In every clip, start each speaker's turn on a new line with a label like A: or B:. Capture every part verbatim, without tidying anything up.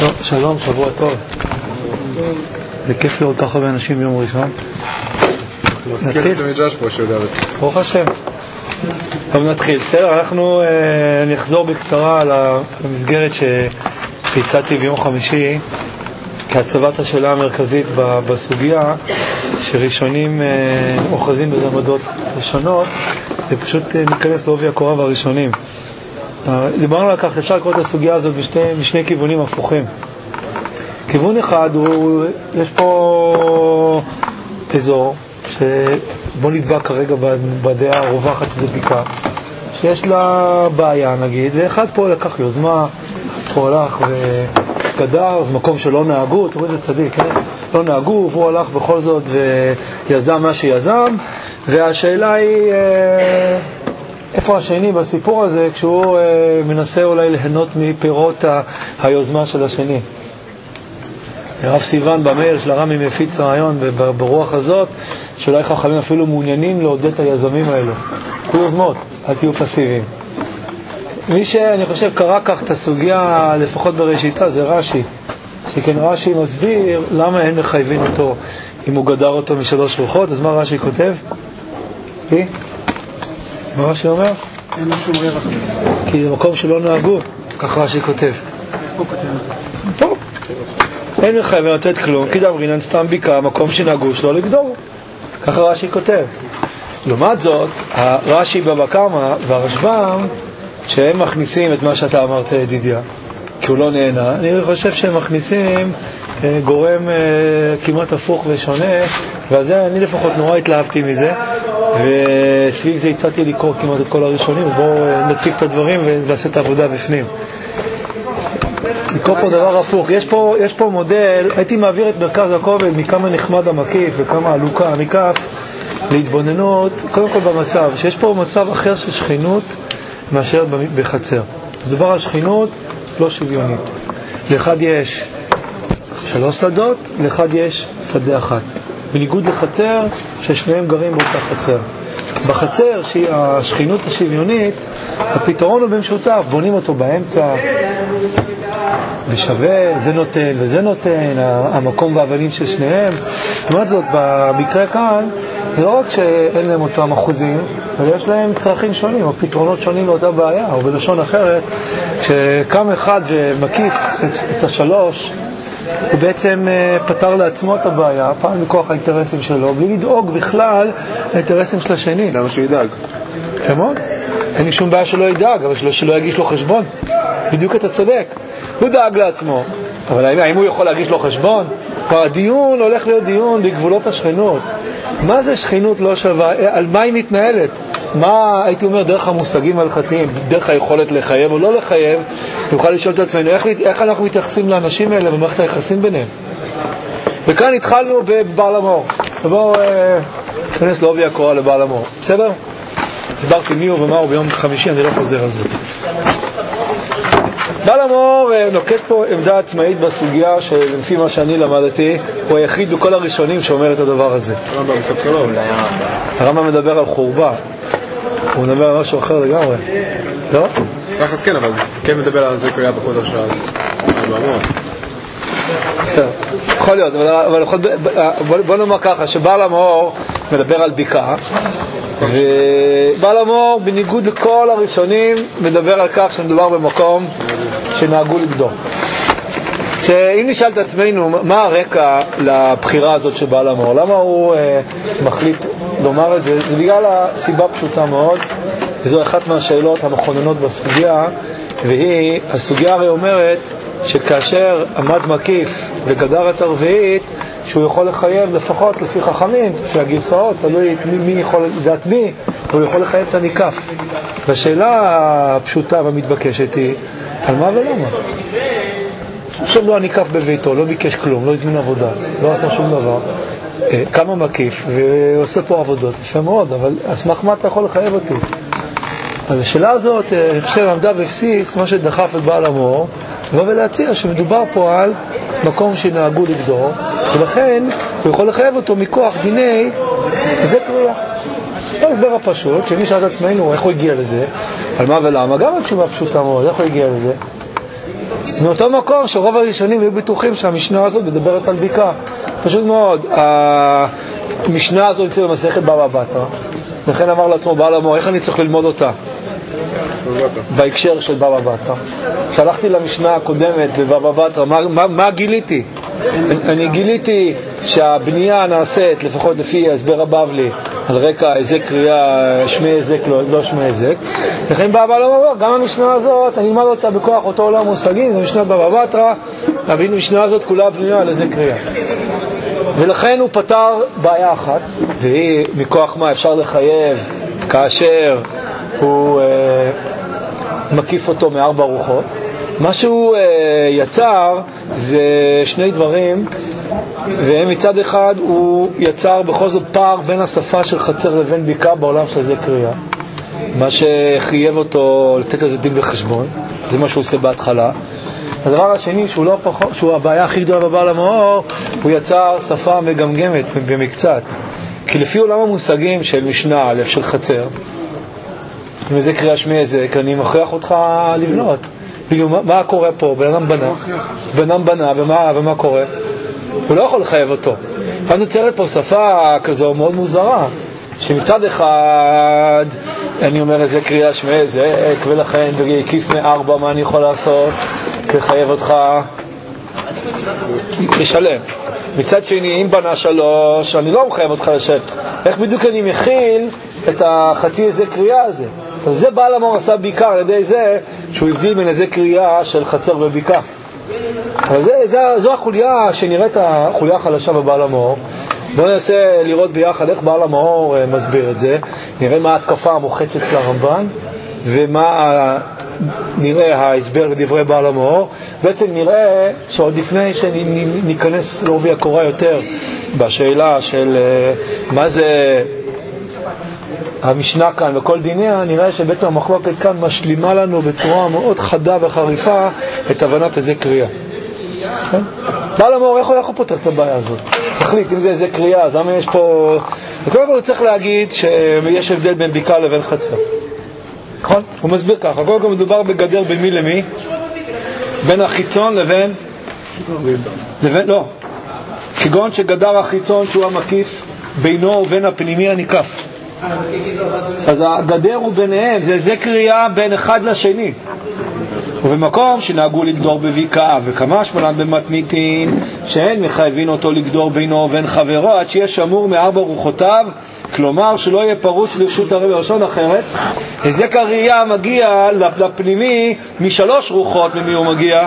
A: טוב, שלום, שבוע טוב. זה כיף לראות ככה באנשים ביום ראשון.
B: נתחיל?
A: ברוך השם. טוב, נתחיל. בסדר, אנחנו נחזור בקצרה על המסגרת שהצעתי ביום חמישי כהצבת השאלה המרכזית בסוגיה, שראשונים אוחזים בעמדות ראשונות, ופשוט ניכנס לעובי הקורה והראשונים. דיברנו על כך, אפשר לקרוא את הסוגיה הזאת בשני, משני כיוונים הפוכים. כיוון אחד, הוא, יש פה אזור שבוא נדבע כרגע בדעה הרווחת שזה ביקה, שיש לה בעיה נגיד, ואחד פה לקח יוזמה, הוא הלך וגדר, זה מקום שלא נהגו, תראו איזה צדיק, כן? לא נהגו, והוא הלך בכל זאת ויזם מה שיזם, והשאלה היא איפה השני בסיפור הזה, כשהוא אה, מנסה אולי ליהנות מפירות ה- היוזמה של השני. הרב סיוון במאיר של הרמי מפיץ רעיון ברוח הזאת, שאולי חכמים אפילו מעוניינים לעודד את היזמים האלו. קחו יוזמות, אל תהיו פסיביים. מי שאני חושב קרא כך את הסוגיה, לפחות בראשיתה, זה רש"י. שכן רש"י מסביר למה אין מחייבים אותו אם הוא גדר אותו משלוש רוחות. אז מה רש"י כותב? היא? מה רש"י אומר?
B: אין לו שום רווח.
A: כי זה מקום שלא נהגו, כך רש"י כותב.
B: איפה הוא כותב את זה?
A: פה. אין מחייבים לתת כלום, כי דאמרינן סתם ביקה, מקום שנהגו שלא לגדור. ככה רש"י כותב. לעומת זאת, רש"י בבא קמא והרשב"ם, שהם מכניסים את מה שאתה אמרת ידידיה, כי הוא לא נהנה, אני חושב שהם מכניסים גורם כמעט הפוך ושונה, ועל זה אני לפחות נורא התלהבתי מזה, וסביב זה הצעתי לקרוא כמעט את כל הראשונים, ובואו נציג את הדברים ונעשה את העבודה בפנים. לקרוא פה דבר הפוך. יש פה, יש פה מודל, הייתי מעביר את מרכז הכובד מכמה נחמד המקיף וכמה עלוקה המקף להתבוננות, קודם כל במצב, שיש פה מצב אחר של שכינות מאשר בחצר. מדובר על שכינות לא שוויונית. לאחד יש שלוש שדות, לאחד יש שדה אחת. בניגוד לחצר ששניהם גרים באותה חצר. בחצר שהיא השכינות השוויונית, הפתרון הוא במשותף, בונים אותו באמצע ושווה, זה נותן וזה נותן, המקום והאבנים של שניהם. לעומת זאת, במקרה כאן זה לא רק שאין להם אותם אחוזים, אבל יש להם צרכים שונים או פתרונות שונים לאותה בעיה, או בלשון אחרת, כשקם אחד ומקיף את השלוש, הוא בעצם פתר לעצמו את הבעיה, פעם מכוח האינטרסים שלו, בלי לדאוג בכלל לאינטרסים של השני.
B: למה שהוא ידאג?
A: שמות? אין לי שום בעיה שלא ידאג, אבל שלא, שלא יגיש לו חשבון. בדיוק אתה צודק. הוא דאג לעצמו. אבל האם, האם הוא יכול להגיש לו חשבון? הדיון הולך להיות דיון בגבולות השכנות. מה זה שכנות לא שווה? על מה היא מתנהלת? מה, הייתי אומר, דרך המושגים ההלכתיים, דרך היכולת לחייב או לא לחייב, נוכל לשאול את עצמנו, איך, איך אנחנו מתייחסים לאנשים האלה במערכת היחסים ביניהם? וכאן התחלנו בבעל המור. ובואו נכנס לעובי הקורה לבעל המור. בסדר? הסברתי מי הוא ומה הוא ביום חמישי, אני לא חוזר על זה. בעל המור נוקט פה עמדה עצמאית בסוגיה שלפי מה שאני למדתי, הוא היחיד בכל הראשונים שאומר את הדבר הזה.
B: הרמב"ם קצת קרוב.
A: הרמב"ם מדבר על חורבה. הוא מדבר על משהו אחר לגמרי. לא?
B: תכף כן, אבל כן מדבר על זה קריאה בקודש של המאמר.
A: יכול להיות, אבל בוא נאמר ככה, שבעל המור מדבר על ביקה, ובעל המור בניגוד לכל הראשונים מדבר על כך שמדובר במקום שנהגו לגדור. שאם נשאל את עצמנו מה הרקע לבחירה הזאת של בעל המור, למה הוא אה, מחליט לומר את זה, זה בגלל הסיבה פשוטה מאוד, וזו אחת מהשאלות המכוננות בסוגיה, והיא, הסוגיה הרי אומרת שכאשר עמד מקיף וגדר את הרביעית, שהוא יכול לחייב לפחות לפי חכמים, לפי הגרסאות, תלוי מי יכול לדעת מי, הוא יכול לחייב את הניקף. והשאלה הפשוטה והמתבקשת היא, על מה ולמה? עכשיו לא הניקף בביתו, לא ביקש כלום, לא הזמין עבודה, לא עשה שום דבר, כמה מקיף ועושה פה עבודות, יפה מאוד, אבל הסמך מה אתה יכול לחייב אותי? אז השאלה הזאת, אני חושב, עמדה בבסיס מה שדחף את בעל המור, ולהציע שמדובר פה על מקום שנהגו לגדור, ולכן הוא יכול לחייב אותו מכוח דיני, זה קריאה. זה הסבר הפשוט, שמי שאל את עצמנו איך הוא הגיע לזה, על מה ולמה, גם התשובה פשוטה מאוד, איך הוא הגיע לזה. מאותו מקום שרוב הראשונים היו בטוחים שהמשנה הזאת מדברת על ביקה. פשוט מאוד, המשנה הזאת נמצאת במסכת בבא בתרא, לכן אמר לעצמו בעל המור, איך אני צריך ללמוד אותה? בהקשר של בבא בתרא. כשהלכתי למשנה הקודמת בבבא בתרא, מה, מה, מה גיליתי? אני גיליתי שהבנייה נעשית, לפחות לפי הסבר הבבלי, על רקע איזה קריאה, שמי איזק, לא, לא שמי איזק. לכן בבא לא אומר, גם המשנה הזאת, אני אלמד אותה בכוח אותו עולם מושגים, זו משנה בבא בתרא, המשנה הזאת כולה בנייה על איזה קריאה. ולכן הוא פתר בעיה אחת, והיא מכוח מה אפשר לחייב כאשר הוא אה, מקיף אותו מארבע רוחות. מה שהוא אה, יצר זה שני דברים, והם מצד אחד הוא יצר בכל זאת פער בין השפה של חצר לבין ביקה בעולם של זה קריאה, מה שחייב אותו לתת לזה דין בחשבון, זה מה שהוא עושה בהתחלה. הדבר השני, שהוא לא פחות, שהוא הבעיה הכי גדולה בבעל המאור, הוא יצר שפה מגמגמת במקצת. כי לפי עולם המושגים של משנה א' של חצר, אם זה קריאה שמי איזה, אני מכריח אותך לבנות. בגלל, מה, מה קורה פה? בן אדם בנה, בן אדם בנה, ומה, ומה קורה? הוא לא יכול לחייב אותו. אז נוצרת פה שפה כזו מאוד מוזרה, שמצד אחד אני אומר איזה קריאה שמי איזה, ולכן בקיף מארבע מה אני יכול לעשות? לחייב אותך לשלם. מצד שני, אם בנה שלוש, אני לא מחייב אותך לשלם. איך בדיוק אני מכיל את החצי איזה קריאה הזה? אז זה בעל המור עשה בעיקר על ידי זה שהוא הבדיל בין איזה קריאה של חצר וביקה. אבל זה, זה, זו החוליה שנראית החוליה החלשה בבעל המור. בואו ננסה לראות ביחד איך בעל המור מסביר את זה. נראה מה ההתקפה המוחצת של הרמב"ן ומה נראה ההסבר לדברי בעל המאור. בעצם נראה שעוד לפני שניכנס לעובי הקורה יותר בשאלה של מה זה המשנה כאן וכל דיניה, נראה שבעצם המחלוקת כאן משלימה לנו בצורה מאוד חדה וחריפה את הבנת איזה קריאה. בעל המאור, איך הוא פותר את הבעיה הזאת? תחליט, אם זה איזה קריאה, אז למה יש פה... וקודם כל הוא צריך להגיד שיש הבדל בין ביקה לבין חצר. נכון? הוא מסביר ככה, קודם כל מדובר בגדר בין מי למי? בין החיצון לבין... לבין, לא. כגון שגדר החיצון שהוא המקיף בינו ובין הפנימי הניקף. אז הגדר הוא ביניהם, זה זה קריאה בין אחד לשני. ובמקום שנהגו לגדור בביקה וכמה שמונן במתניתין שאין מחייבים אותו לגדור בינו ובין חברו עד שיהיה שמור מארבע רוחותיו, כלומר שלא יהיה פרוץ לרשות הרב. בלשון אחרת, איזה קריאה מגיע לפנימי משלוש רוחות. ממי הוא מגיע?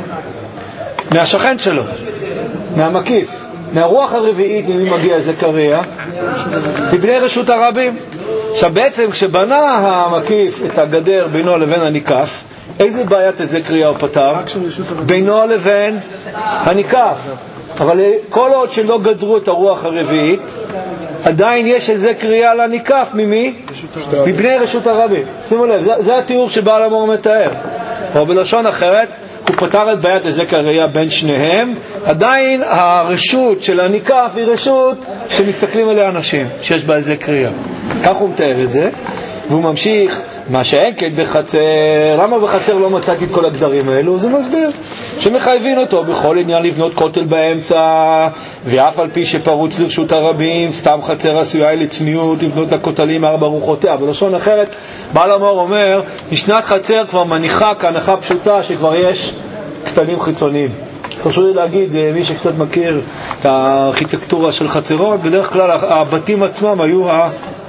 A: מהשכן שלו, מהמקיף. מהרוח הרביעית ממי מגיע איזה קריאה? מבני רשות הרבים. עכשיו בעצם כשבנה המקיף את הגדר בינו לבין הניקף, איזה בעיית איזה קריאה הוא פתר? בינו לבין הניקף. אבל כל עוד שלא גדרו את הרוח הרביעית, עדיין יש איזה קריאה לניקף. ממי? מבני רשות הרבים. שימו לב, זה, זה התיאור שבעל המאור מתאר. או בלשון אחרת, הוא פתר את בעיית איזה קריאה בין שניהם, עדיין הרשות של הניקף היא רשות שמסתכלים עליה אנשים, שיש בה איזה קריאה. כך הוא מתאר את זה, והוא ממשיך, מה שאין כן בחצר, למה בחצר לא מצאתי את כל הגדרים האלו? זה מסביר שמחייבים אותו בכל עניין לבנות כותל באמצע, ואף על פי שפרוץ לרשות הרבים, סתם חצר עשויה לצניעות לבנות לכותלים ארבע רוחותיה. בלשון אחרת, בעל המאור אומר, משנת חצר כבר מניחה כהנחה פשוטה שכבר יש כתלים חיצוניים. חשוב לי להגיד, מי שקצת מכיר את הארכיטקטורה של חצרות, בדרך כלל הבתים עצמם היו ה...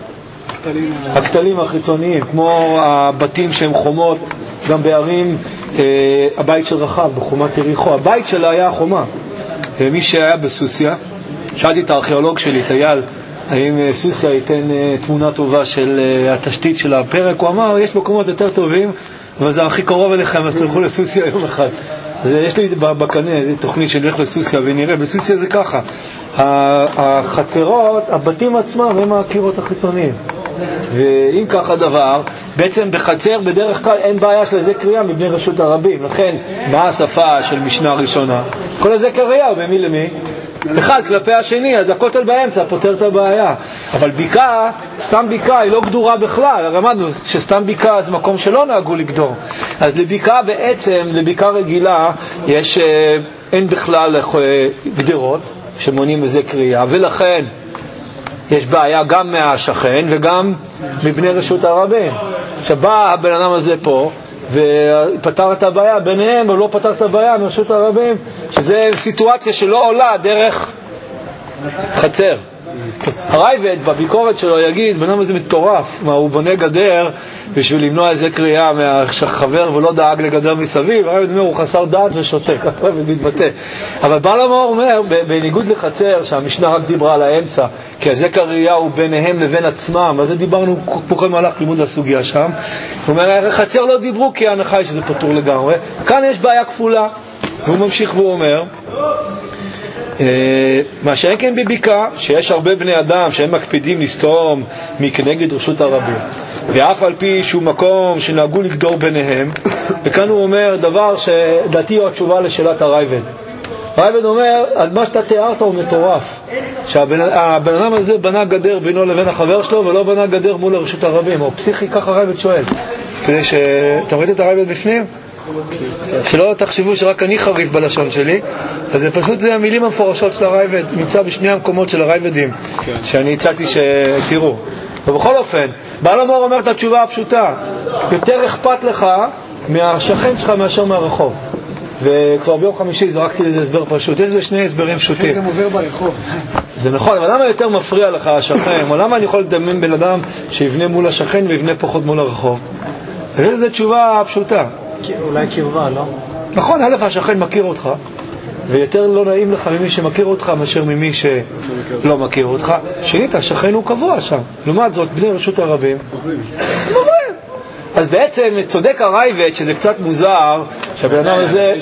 A: הכתלים החיצוניים, כמו הבתים שהם חומות, גם בערים, אה, הבית של רחב, בחומת יריחו, הבית שלה היה החומה. אה, מי שהיה בסוסיה, שאלתי את הארכיאולוג שלי, את אייל, האם אה, סוסיה ייתן אה, תמונה טובה של אה, התשתית של הפרק, הוא אמר, יש מקומות יותר טובים, אבל זה הכי קרוב אליכם, אז תלכו לסוסיה יום אחד. אז יש לי בקנה איזו תוכנית שנלך לסוסיה ונראה, בסוסיה זה ככה, החצרות, הבתים עצמם הם הקירות החיצוניים. ואם כך הדבר, בעצם בחצר בדרך כלל אין בעיה של איזה קריאה מבני רשות הרבים. לכן, מה השפה של משנה ראשונה? כל איזה קריאה, ומי למי? אחד כלפי השני, אז הכותל באמצע פותר את הבעיה. אבל ביקה, סתם ביקה, היא לא גדורה בכלל. למדנו שסתם ביקה זה מקום שלא נהגו לגדור. אז לביקה בעצם, לביקה רגילה, יש, אין בכלל גדרות שמונים בזה קריאה, ולכן יש בעיה גם מהשכן וגם מבני רשות הרבים. שבא הבן אדם הזה פה ופתר את הבעיה ביניהם, או לא פתר את הבעיה מרשות הרבים, שזה סיטואציה שלא עולה דרך חצר. הרייבד בביקורת שלו יגיד, בן אדם הזה מטורף, מה הוא בונה גדר בשביל למנוע איזה קריאה מהחבר ולא דאג לגדר מסביב. הרייבד אומר, הוא חסר דעת ושותק, הרייבד מתבטא. אבל בעל המאור אומר, בניגוד לחצר, שהמשנה רק דיברה על האמצע, כי הזה קריאה הוא ביניהם לבין עצמם, אז זה דיברנו פה כל מהלך לימוד לסוגיה שם. הוא אומר, חצר לא דיברו כי ההנחה היא שזה פתור לגמרי. כאן יש בעיה כפולה. והוא ממשיך והוא אומר, מה שאין כן בביקה, שיש הרבה בני אדם שהם מקפידים לסתום מכנגד רשות הרבים, ואף על פי שהוא מקום שנהגו לגדור ביניהם. וכאן הוא אומר דבר שדעתי הוא התשובה לשאלת הרייבד. הרייבד אומר, על מה שאתה תיארת הוא מטורף, שהבן אדם הזה בנה גדר בינו לבין החבר שלו ולא בנה גדר מול רשות הרבים, או פסיכי, ככה הרייבד שואל, כדי שאתם ראית את הרייבד בפנים? שלא תחשבו שרק אני חריף בלשון שלי, אז זה פשוט זה המילים המפורשות של הרייבד, נמצא בשני המקומות של הרייבדים שאני הצעתי שתראו. ובכל אופן, בעל המאור אומר את התשובה הפשוטה, יותר אכפת לך מהשכן שלך מאשר מהרחוב. וכבר ביום חמישי זרקתי לזה הסבר פשוט, יש לזה שני הסברים פשוטים.
C: השכן גם עובר ברחוב.
A: זה נכון, אבל למה יותר מפריע לך השכן? או למה אני יכול לדמיין בן אדם שיבנה מול השכן ויבנה פחות מול הרחוב? וזו תשובה פשוטה.
C: אולי קרבה, לא?
A: נכון, א' השכן מכיר אותך, ויותר לא נעים לך ממי שמכיר אותך מאשר ממי שלא מכיר אותך. שנית, השכן הוא קבוע שם. לעומת זאת, בני רשות הרבים מורים. אז בעצם צודק הרייבד שזה קצת מוזר שהבן אדם הזה...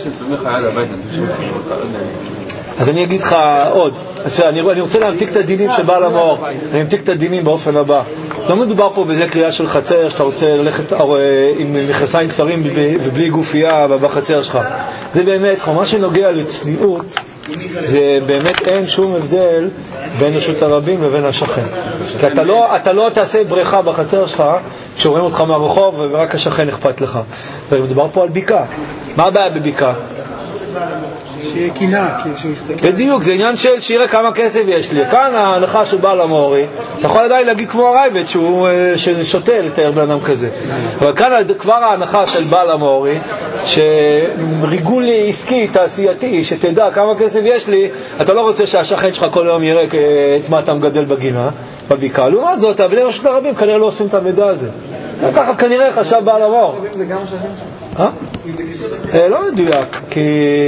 A: אז אני אגיד לך עוד, אני רוצה להמתיק את הדינים של בעל המאור, אני אמתיק את הדינים באופן הבא. לא מדובר פה בזה קריאה של חצר שאתה רוצה ללכת עם מכנסיים קצרים ובלי גופייה בחצר שלך. זה באמת, מה שנוגע לצניעות, זה באמת אין שום הבדל בין רשות הרבים לבין השכן. כי אתה לא, אתה לא תעשה בריכה בחצר שלך כשרואים אותך מהרחוב ורק השכן אכפת לך. ומדובר פה על ביקה. מה הבעיה בביקה?
C: שיהיה קינה, שהוא יסתכל.
A: בדיוק, זה עניין של שירה כמה כסף יש לי. כאן ההנחה של בעל המאורי, אתה יכול עדיין להגיד כמו הרייבד שהוא שותה לתאר בן אדם כזה. אבל כאן כבר ההנחה של בעל המאורי, שריגול עסקי, תעשייתי, שתדע כמה כסף יש לי, אתה לא רוצה שהשכן שלך כל יום יראה את מה אתה מגדל בגינה, בביקה. לעומת זאת, בני רשות הרבים כנראה לא עושים את המידע הזה. ככה כנראה חשב בעל המאור.
C: זה גם השכן שלך?
A: אה? לא מדויק, כי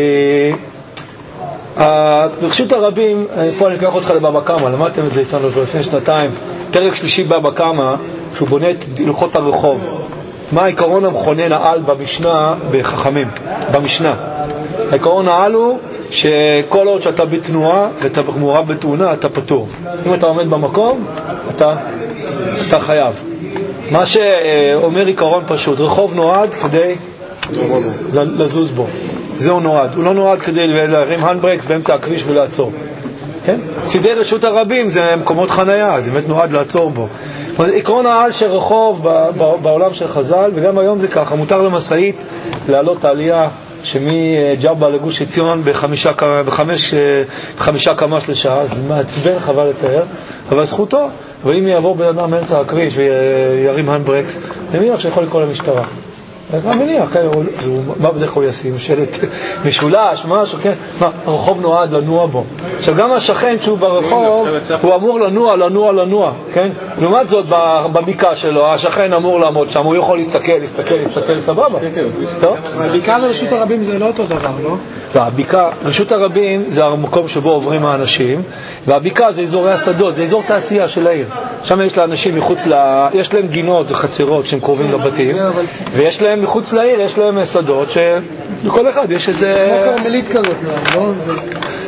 A: ברשות הרבים, פה אני אקח אותך לבבא קמא, למדתם את זה איתנו לפני שנתיים, פרק שלישי בבא קמא, שהוא בונה את הלכות הרחוב. מה העיקרון המכונן העל במשנה בחכמים, במשנה? העיקרון העל הוא שכל עוד שאתה בתנועה ואתה מעורב בתאונה, אתה פטור. אם אתה עומד במקום, אתה, אתה חייב. מה שאומר עיקרון פשוט, רחוב נועד כדי לזוז בו. זהו נועד. הוא לא נועד כדי להרים הנדברקס באמצע הכביש ולעצור. כן? צידי רשות הרבים זה מקומות חנייה, זה באמת נועד לעצור בו. עקרון העל של רחוב בעולם של חז"ל, וגם היום זה ככה, מותר למשאית לעלות העלייה שמג'רבה לגוש עציון בחמישה, בחמש, בחמישה קמ"ש לשעה, אז מעצבן חבל לתאר, אבל זכותו. אבל אם יעבור בן אדם מאמצע הכביש וירים הנדברקס, אני מניח שיכול לקרוא למשטרה. אני מניח, מה בדרך כלל ישים? שלט משולש, משהו, כן? מה, הרחוב נועד לנוע בו. עכשיו גם השכן שהוא ברחוב, הוא אמור לנוע, לנוע, לנוע, כן? לעומת זאת, בביקה שלו, השכן אמור לעמוד שם, הוא יכול להסתכל, להסתכל, להסתכל, סבבה.
C: הביקה לרשות הרבים זה לא אותו דבר, לא?
A: לא, הביקה, רשות הרבים זה המקום שבו עוברים האנשים, והביקה זה אזורי השדות, זה אזור תעשייה של העיר. שם יש לאנשים מחוץ ל... יש להם גינות וחצרות שהם קרובים לבתים, ויש להם מחוץ לעיר, יש להם שדות שלכל אחד יש איזה...
C: כמו קרמלית כזאת, לא?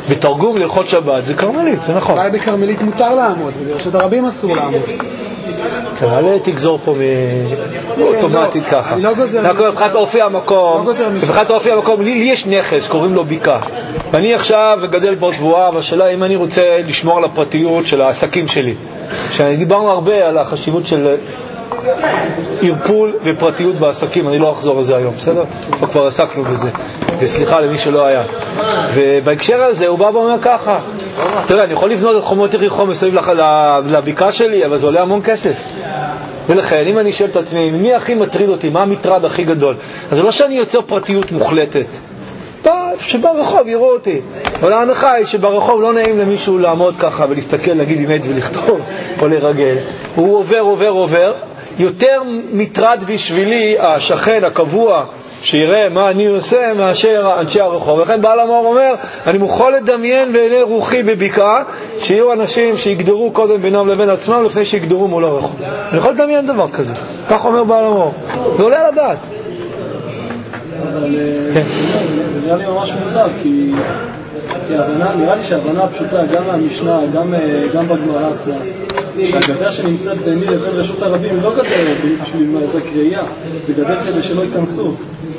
A: בתרגום להלכות שבת זה קרמלית, זה נכון.
C: אולי בכרמלית מותר לעמוד, וברשות הרבים אסור לעמוד.
A: כן, אל תגזור פה אוטומטית ככה.
C: אני לא גוזר.
A: מבחינת אופי המקום, מבחינת אופי המקום, לי יש נכס, קוראים לו ביקה. ואני עכשיו גדל פה תבואה, והשאלה אם אני רוצה לשמור על הפרטיות של העסקים שלי. דיברנו הרבה על החשיבות של ערפול ופרטיות בעסקים, אני לא אחזור על זה היום, בסדר? כבר עסקנו בזה, וסליחה למי שלא היה. ובהקשר הזה הוא בא ואומר ככה, תראה, אני יכול לבנות את חומות יריחו מסביב לביקה שלי, אבל זה עולה המון כסף. ולכן, אם אני שואל את עצמי, מי הכי מטריד אותי, מה המטרד הכי גדול? אז זה לא שאני יוצר פרטיות מוחלטת. שברחוב יראו אותי. אבל ההנחה היא שברחוב לא נעים למישהו לעמוד ככה ולהסתכל, להגיד אמת ולכתוב או לרגל. הוא עובר, עובר, עובר. יותר מטרד בשבילי השכן הקבוע שיראה מה אני עושה מאשר אנשי הרחוב. לכן בעל המאור אומר, אני מוכן לדמיין בעיני רוחי בבקעה שיהיו אנשים שיגדרו קודם בינם לבין עצמם לפני שיגדרו מול הרחוב. אני יכול לדמיין דבר כזה. כך אומר בעל המאור. זה עולה על הדעת.
D: אבל זה נראה לי ממש מוזר, כי נראה לי שההבנה הפשוטה גם מהמשנה, גם בגמרא עצמה, שהגדר שנמצאת ביני לבין רשות הרבים לא גדר בשביל איזה קריאה, זה גדר כדי שלא ייכנסו,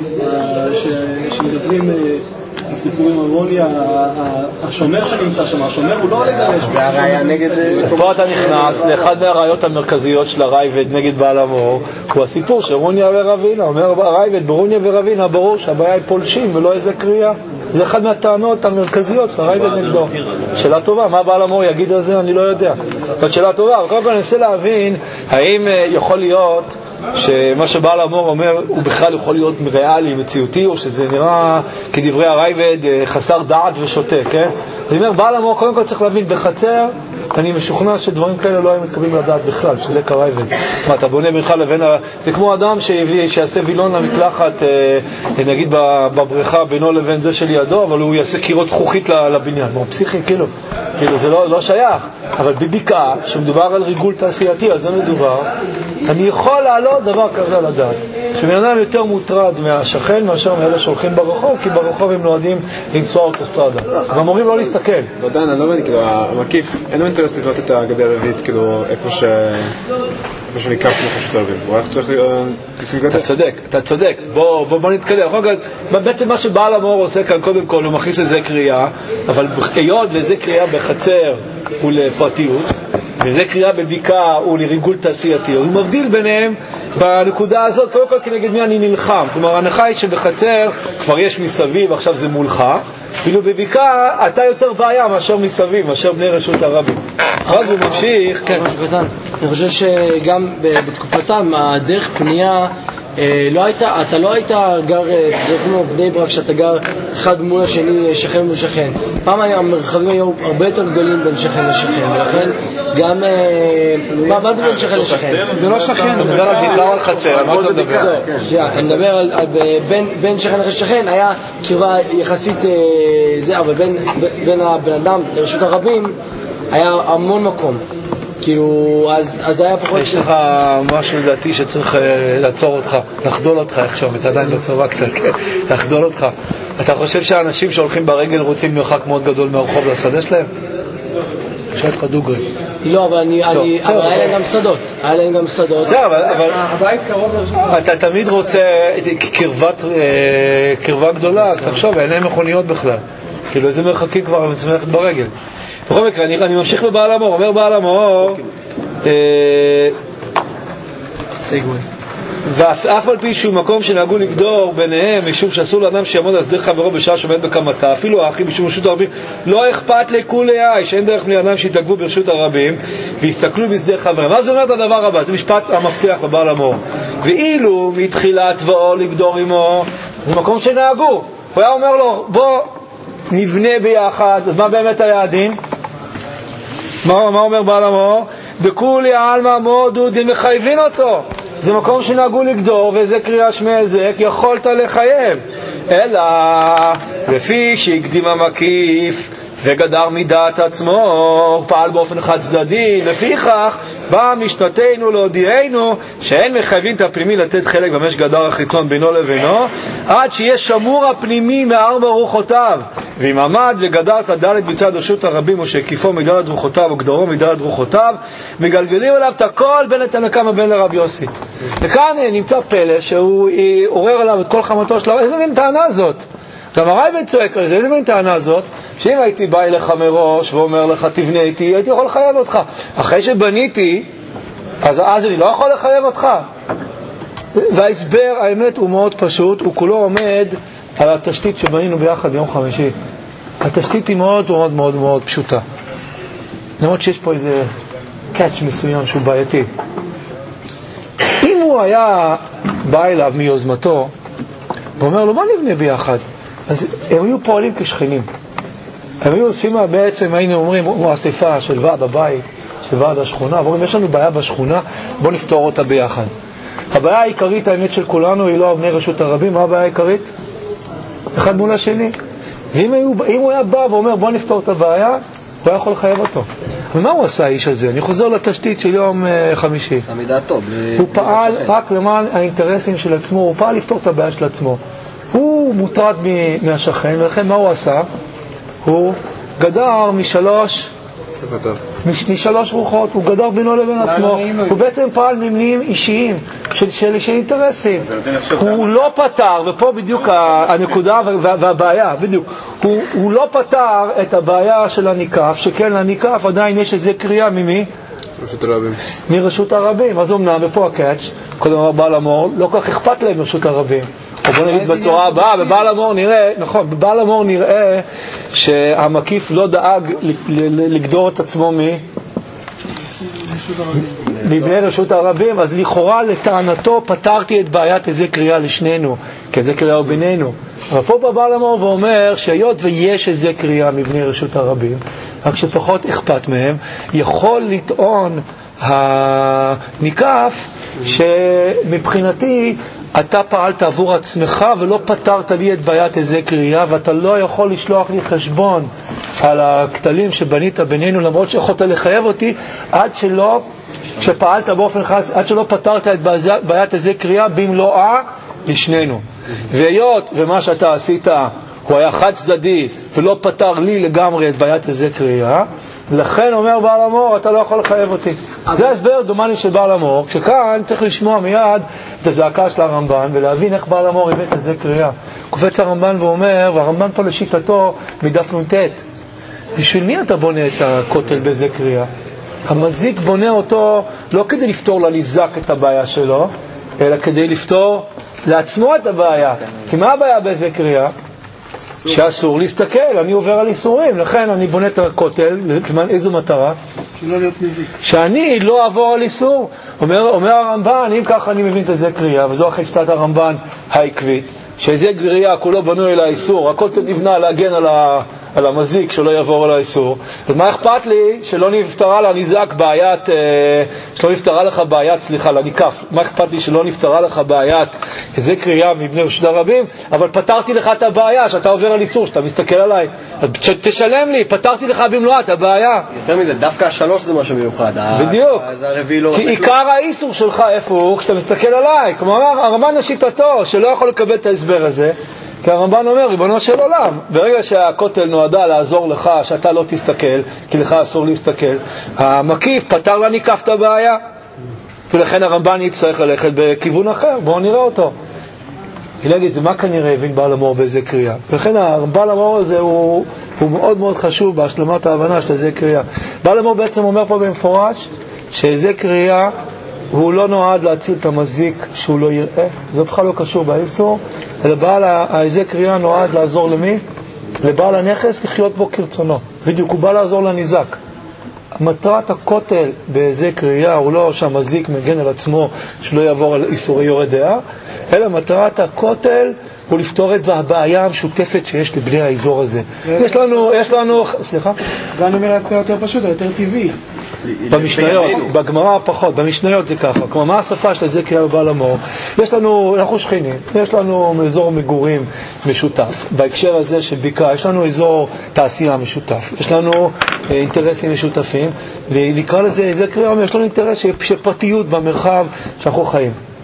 D: שמדברים הסיפורים הרוניה, השומר שנמצא שם, השומר הוא לא לגרש.
B: זה הראיה נגד...
A: פה אתה נכנס לאחד מהראיות המרכזיות של הרייבד נגד בעל המאור, הוא הסיפור של רוניה ורבינה. אומר הרייבד, ברוניה ורבינה ברור שהבעיה היא פולשים ולא איזה קריאה. זה אחד מהטענות המרכזיות של הרייבד נגדו. שאלה טובה, מה בעל המאור יגיד על זה אני לא יודע. זאת שאלה טובה, אבל קודם כל אני רוצה להבין האם יכול להיות שמה שבעל המאור אומר הוא בכלל יכול להיות ריאלי, מציאותי, או שזה נראה כדברי הרייבד חסר דעת ושוטה, כן? זאת אומרת, בעל המאור קודם כל צריך להבין בחצר, אני משוכנע שדברים כאלה לא היו מתקבלים לדעת בכלל, שזה כרייבד. מה, אתה בונה בכלל לבין, זה כמו אדם שהביא, שיעשה וילון למקלחת, נגיד בבריכה בינו לבין זה של ידו, אבל הוא יעשה קירות זכוכית לבניין. הוא פסיכי, כאילו, כאילו זה לא, לא שייך. אבל בבקעה, שמדובר על ריגול תעשייתי, על זה מדובר, אני יכול להעלות דבר כזה לדעת. שבן אדם יותר מוטרד מהשכן מאשר מאלה שהולכים ברחוב, כי ברחוב הם נועדים לנסוע אוטוסטרדה. אז אמורים לא להסתכל.
B: ודן, אני לא מבין, כאילו, המקיף, אין לו אינטרס לבנות את הגדר הרביעית, כאילו, איפה ש... איפה שניקף לחשות הרבים. הוא רק צריך לשים גדר.
A: אתה צודק, אתה צודק. בוא, בוא, בוא נתקדם. בעצם מה שבעל המאור עושה כאן, קודם כל, הוא מכניס לזה קריאה, אבל היות וזה קריאה בחצר ולפרטיות, וזה קריאה בבקעה ולריגול תעשייתי. הוא מבדיל ביניהם בנקודה הזאת, קודם כל כנגד מי אני נלחם. כלומר, ההנחה היא שבחצר כבר יש מסביב, עכשיו זה מולך, ואילו בבקעה אתה יותר בעיה מאשר מסביב, מאשר בני רשות הרבים. אז הוא ממשיך, כן.
E: משהו קטן. אני חושב שגם בתקופתם, הדרך פנייה, לא הייתה, אתה לא היית גר, זה כמו בני ברק, שאתה גר אחד מול השני, שכן מול שכן. פעם המרחבים היו הרבה יותר גדולים בין שכן לשכן, ולכן גם, מה זה בין שכן לשכן?
C: זה לא שכן.
A: אתה מדבר על בקעה או על חצר, מה אתה מדבר?
E: אני מדבר על, בין שכן לשכן, היה קרבה יחסית זה, אבל בין הבן אדם לרשות הרבים, היה המון מקום. כאילו, אז, אז היה פחות...
A: יש לך משהו לדעתי שצריך לעצור אותך, לחדול אותך, איך שאומרת, עדיין בצבא קצת, לחדול אותך. אתה חושב שהאנשים שהולכים ברגל רוצים מרחק מאוד גדול מהרחוב לשדה שלהם? שואל אותך דוגרי.
E: לא, אבל אני, אני, אבל היה להם גם שדות, היה להם גם שדות.
A: זה, אבל, אבל...
C: הבית קרוב לרשות.
A: אתה תמיד רוצה קרבת, קרבה גדולה, אז תחשוב, אין להם מכוניות בכלל. כאילו, איזה מרחקים כבר הם צריכים ללכת ברגל. בכל מקרה, אני, אני ממשיך בבעל המאור, אומר בעל המאור, ואף על פי שהוא מקום שנהגו לגדור ביניהם, משום שאסור לאדם שיעמוד על שדה חברו בשעה שעומד בקמתה, אפילו האחי משום רשות הרבים, לא אכפת לכולי אי, שאין דרך בני אדם שיתעכבו ברשות הרבים ויסתכלו בשדה חברם. מה זה אומר את הדבר הבא? זה משפט המפתח בבעל המאור. ואילו מתחילת ואו לגדור עמו, זה מקום שנהגו. הוא היה אומר לו, בוא נבנה ביחד. אז מה באמת היה הדין? מה, מה אומר בעל המאור? דכולי עלמא מודו דין מחייבים אותו. זה מקום שנהגו לגדור, וזה קריאה שמי הזק, יכולת לחייב. אלא, לפי שהקדים המקיף וגדר מדעת עצמו, פעל באופן חד צדדי, לפיכך בא משפטנו להודיענו שאין מחייבים את הפנימי לתת חלק במש גדר החיצון בינו לבינו, עד שיהיה שמור הפנימי מארבע רוחותיו, ואם עמד וגדר כדלת מצד רשות הרבים, או שהקיפו מגדל דרוכותיו, או גדרו מגדל דרוכותיו, מגלגלים עליו את הכל בין התנא קמא בין לרב יוסי. וכאן נמצא פלא שהוא עורר עליו את כל חמתו שלו. איזה מין טענה זאת? גם הרייבד צועק על זה, איזה מין טענה זאת? שאם הייתי בא אליך מראש ואומר לך תבנה איתי, הייתי יכול לחייב אותך. אחרי שבניתי, אז אז אני לא יכול לחייב אותך. וההסבר, האמת, הוא מאוד פשוט, הוא כולו עומד על התשתית שבנינו ביחד ביום חמישי. התשתית היא מאוד מאוד מאוד מאוד פשוטה. למרות שיש פה איזה קאץ' מסוים שהוא בעייתי. אם הוא היה בא אליו מיוזמתו ואומר לו, מה נבנה ביחד? אז הם היו פועלים כשכנים. הם היו אוספים, בעצם היינו אומרים, הוא אספה של ועד הבית, של ועד השכונה, ואומרים, יש לנו בעיה בשכונה, בוא נפתור אותה ביחד. הבעיה העיקרית, האמת של כולנו, היא לא בני רשות הרבים. מה הבעיה העיקרית? אחד מול השני. ואם היו, אם הוא היה בא ואומר, בוא נפתור את הבעיה, הוא היה יכול לחייב אותו. ומה הוא עשה האיש הזה? אני חוזר לתשתית של יום uh, חמישי. הוא פעל רק למען האינטרסים של עצמו, הוא פעל לפתור את הבעיה של עצמו. הוא מוטרד מהשכן, ולכן מה הוא עשה? הוא גדר משלוש משלוש רוחות, הוא גדר בינו לבין עצמו. הוא בעצם פעל ממניעים אישיים של, של, של אינטרסים. הוא לא פתר, ופה בדיוק הנקודה והבעיה, בדיוק. הוא, הוא לא פתר את הבעיה של הניקף, שכן לניקף עדיין יש איזה קריאה ממי? רשות הרבים. מרשות הרבים. אז אומנם, ופה הקאץ', קודם בעל המור, לא כך אכפת להם רשות הרבים. בוא נגיד בצורה הבאה, בבעל המור נראה, נכון, בבעל המור נראה שהמקיף לא דאג לגדור את עצמו מבני רשות הרבים, אז לכאורה לטענתו פתרתי את בעיית איזה קריאה לשנינו, כי איזה קריאה הוא בינינו. אבל פה בבעל המור ואומר שהיות ויש איזה קריאה מבני רשות הרבים, רק שפחות אכפת מהם, יכול לטעון הניקף שמבחינתי אתה פעלת עבור עצמך ולא פתרת לי את בעיית איזה קריאה, ואתה לא יכול לשלוח לי חשבון על הכתלים שבנית בינינו, למרות שיכולת לחייב אותי עד שלא, שפעלת באופן חס, עד שלא פתרת את בעיית איזה קריאה במלואה לשנינו. והיות ומה שאתה עשית הוא היה חד צדדי ולא פתר לי לגמרי את בעיית איזה קריאה, לכן אומר בעל המור, אתה לא יכול לחייב אותי. זה הסבר דומני של בעל המור, כשכאן צריך לשמוע מיד את הזעקה של הרמב"ן ולהבין איך בעל המור הבאת את זה קריאה. קופץ הרמב"ן ואומר, והרמב"ן פה לשיטתו מדף נ"ט, בשביל מי אתה בונה את הכותל בזה קריאה? המזיק בונה אותו לא כדי לפתור לניזק את הבעיה שלו, אלא כדי לפתור לעצמו את הבעיה. כי מה הבעיה בזה קריאה? שאסור להסתכל, אני עובר על איסורים, לכן אני בונה את הכותל, למען איזו מטרה? שאני לא אעבור על איסור. אומר, אומר הרמב"ן, אם ככה אני מבין את זה קריאה, וזו אחרי שיטת הרמב"ן העקבית, שזה קריאה כולו בנוי אל האיסור, הכותל נבנה להגן על, ה, על המזיק שלא יעבור על האיסור. אז מה אכפת לי שלא נפתרה לניזק בעיית, שלא נפתרה לך בעיית, סליחה, לניקף, מה אכפת לי שלא נפתרה לך בעיית איזה קריאה מבני רשות הרבים, אבל פתרתי לך את הבעיה שאתה עובר על איסור, שאתה מסתכל עליי, תשלם לי, פתרתי לך במלואה את הבעיה.
F: יותר מזה, דווקא השלוש זה משהו מיוחד.
A: בדיוק. כי עיקר האיסור שלך איפה הוא? כשאתה מסתכל עליי. כלומר, הרמב"ן השיטתו שלא יכול לקבל את ההסבר הזה, כי הרמב"ן אומר, ריבונו של עולם, ברגע שהכותל נועדה לעזור לך שאתה לא תסתכל, כי לך אסור להסתכל, המקיף פתר לניקף את הבעיה, ולכן הרמב"ן יצטרך ללכת בכיוון אחר. בואו נראה אותו. להגיד, זה מה כנראה הבין בעל המור באיזה קריאה. ולכן בעל המור הזה הוא, הוא מאוד מאוד חשוב בהשלמת ההבנה של איזה קריאה. בעל המור בעצם אומר פה במפורש שאיזה קריאה הוא לא נועד להציל את המזיק שהוא לא יראה, זה בכלל לא קשור באיסור, אלא בעל איזה קריאה נועד לעזור למי? לבעל הנכס לחיות בו כרצונו. בדיוק, הוא בא לעזור לניזק. מטרת הכותל באיזה קריאה הוא לא שהמזיק מגן על עצמו שלא יעבור על איסורי יורד דעה, אלא מטרת הכותל הוא לפתור את הבעיה המשותפת שיש לבני האזור הזה. יש לנו, יש לנו, סליחה?
C: זה אני אומר הסבר יותר פשוט, יותר טבעי.
A: במשניות, בגמרא פחות, במשניות זה ככה. כמו מה השפה של זה קריאה בבעל המור? יש לנו, אנחנו שכנים, יש לנו אזור מגורים משותף. בהקשר הזה של ביקה, יש לנו אזור תעשייה משותף. יש לנו אינטרסים משותפים, ונקרא לזה, זה קריאה, יש לנו אינטרס של פרטיות במרחב שאנחנו חיים.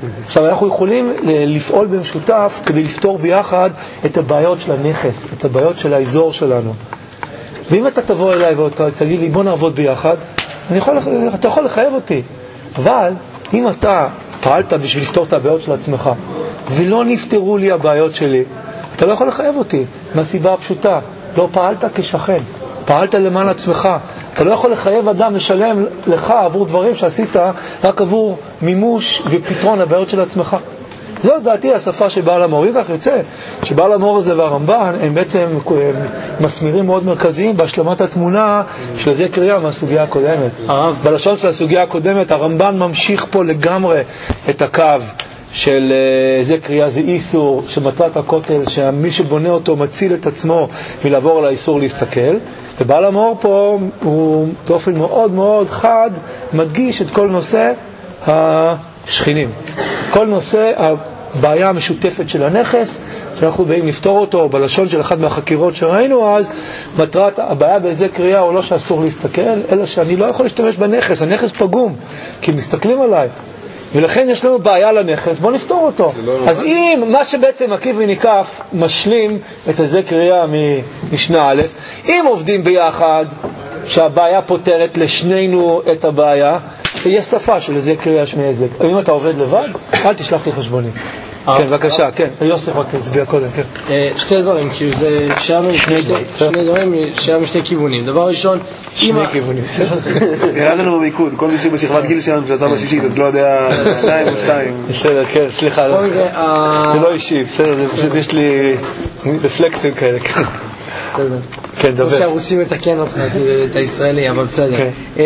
A: עכשיו, אנחנו יכולים לפעול במשותף כדי לפתור ביחד את הבעיות של הנכס, את הבעיות של האזור שלנו. ואם אתה תבוא אליי ותגיד לי, בוא נעבוד ביחד, אני יכול, אתה יכול לחייב אותי. אבל אם אתה פעלת בשביל לפתור את הבעיות של עצמך, ולא נפתרו לי הבעיות שלי, אתה לא יכול לחייב אותי, מהסיבה הפשוטה. לא פעלת כשכן, פעלת למען עצמך. אתה לא יכול לחייב אדם לשלם לך עבור דברים שעשית רק עבור מימוש ופתרון הבעיות של עצמך. זו דעתי השפה שבעל המור. וכך יוצא שבעל המור הזה והרמב"ן הם בעצם מסמירים מאוד מרכזיים בהשלמת התמונה של זה קריאה מהסוגיה הקודמת. בלשון של הסוגיה הקודמת הרמב"ן ממשיך פה לגמרי את הקו של זה קריאה, זה איסור שמטרת הכותל, שמי שבונה אותו מציל את עצמו מלעבור על האיסור להסתכל. ובעל המור פה הוא באופן מאוד מאוד חד מדגיש את כל נושא השכינים, כל נושא הבעיה המשותפת של הנכס שאנחנו באים לפתור אותו. בלשון של אחת מהחקירות שראינו אז, מטרת הבעיה באיזה קריאה הוא לא שאסור להסתכל, אלא שאני לא יכול להשתמש בנכס, הנכס פגום כי מסתכלים עליי, ולכן יש לנו בעיה לנכס, בוא נפתור אותו. אז אם מה שבעצם מקיף וניקף משלים את איזה קריאה ממשנה א', אם עובדים ביחד שהבעיה פותרת לשנינו את הבעיה, יש שפה של איזה קריאה שמי איזה. אם אתה עובד לבד, אל תשלח לי חשבוני. כן, בבקשה, כן. יוסף רק הצביע קודם, כן.
E: שתי דברים, כאילו זה שני דברים, שהיה משני כיוונים. דבר ראשון,
A: שני כיוונים.
B: נראה לנו במיקוד, כל מישהו בשכבת גיל שלנו שעשה בשישית, אז לא יודע, שניים או שתיים.
A: בסדר, כן, סליחה. זה לא אישי, בסדר, זה פשוט יש לי רפלקסים כאלה.
E: בסדר.
A: כן, דבר.
E: כמו שהרוסים מתקן אותך, את הישראלי, אבל בסדר.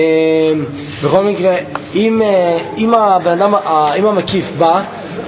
E: בכל מקרה, אם הבן אדם, אם המקיף בא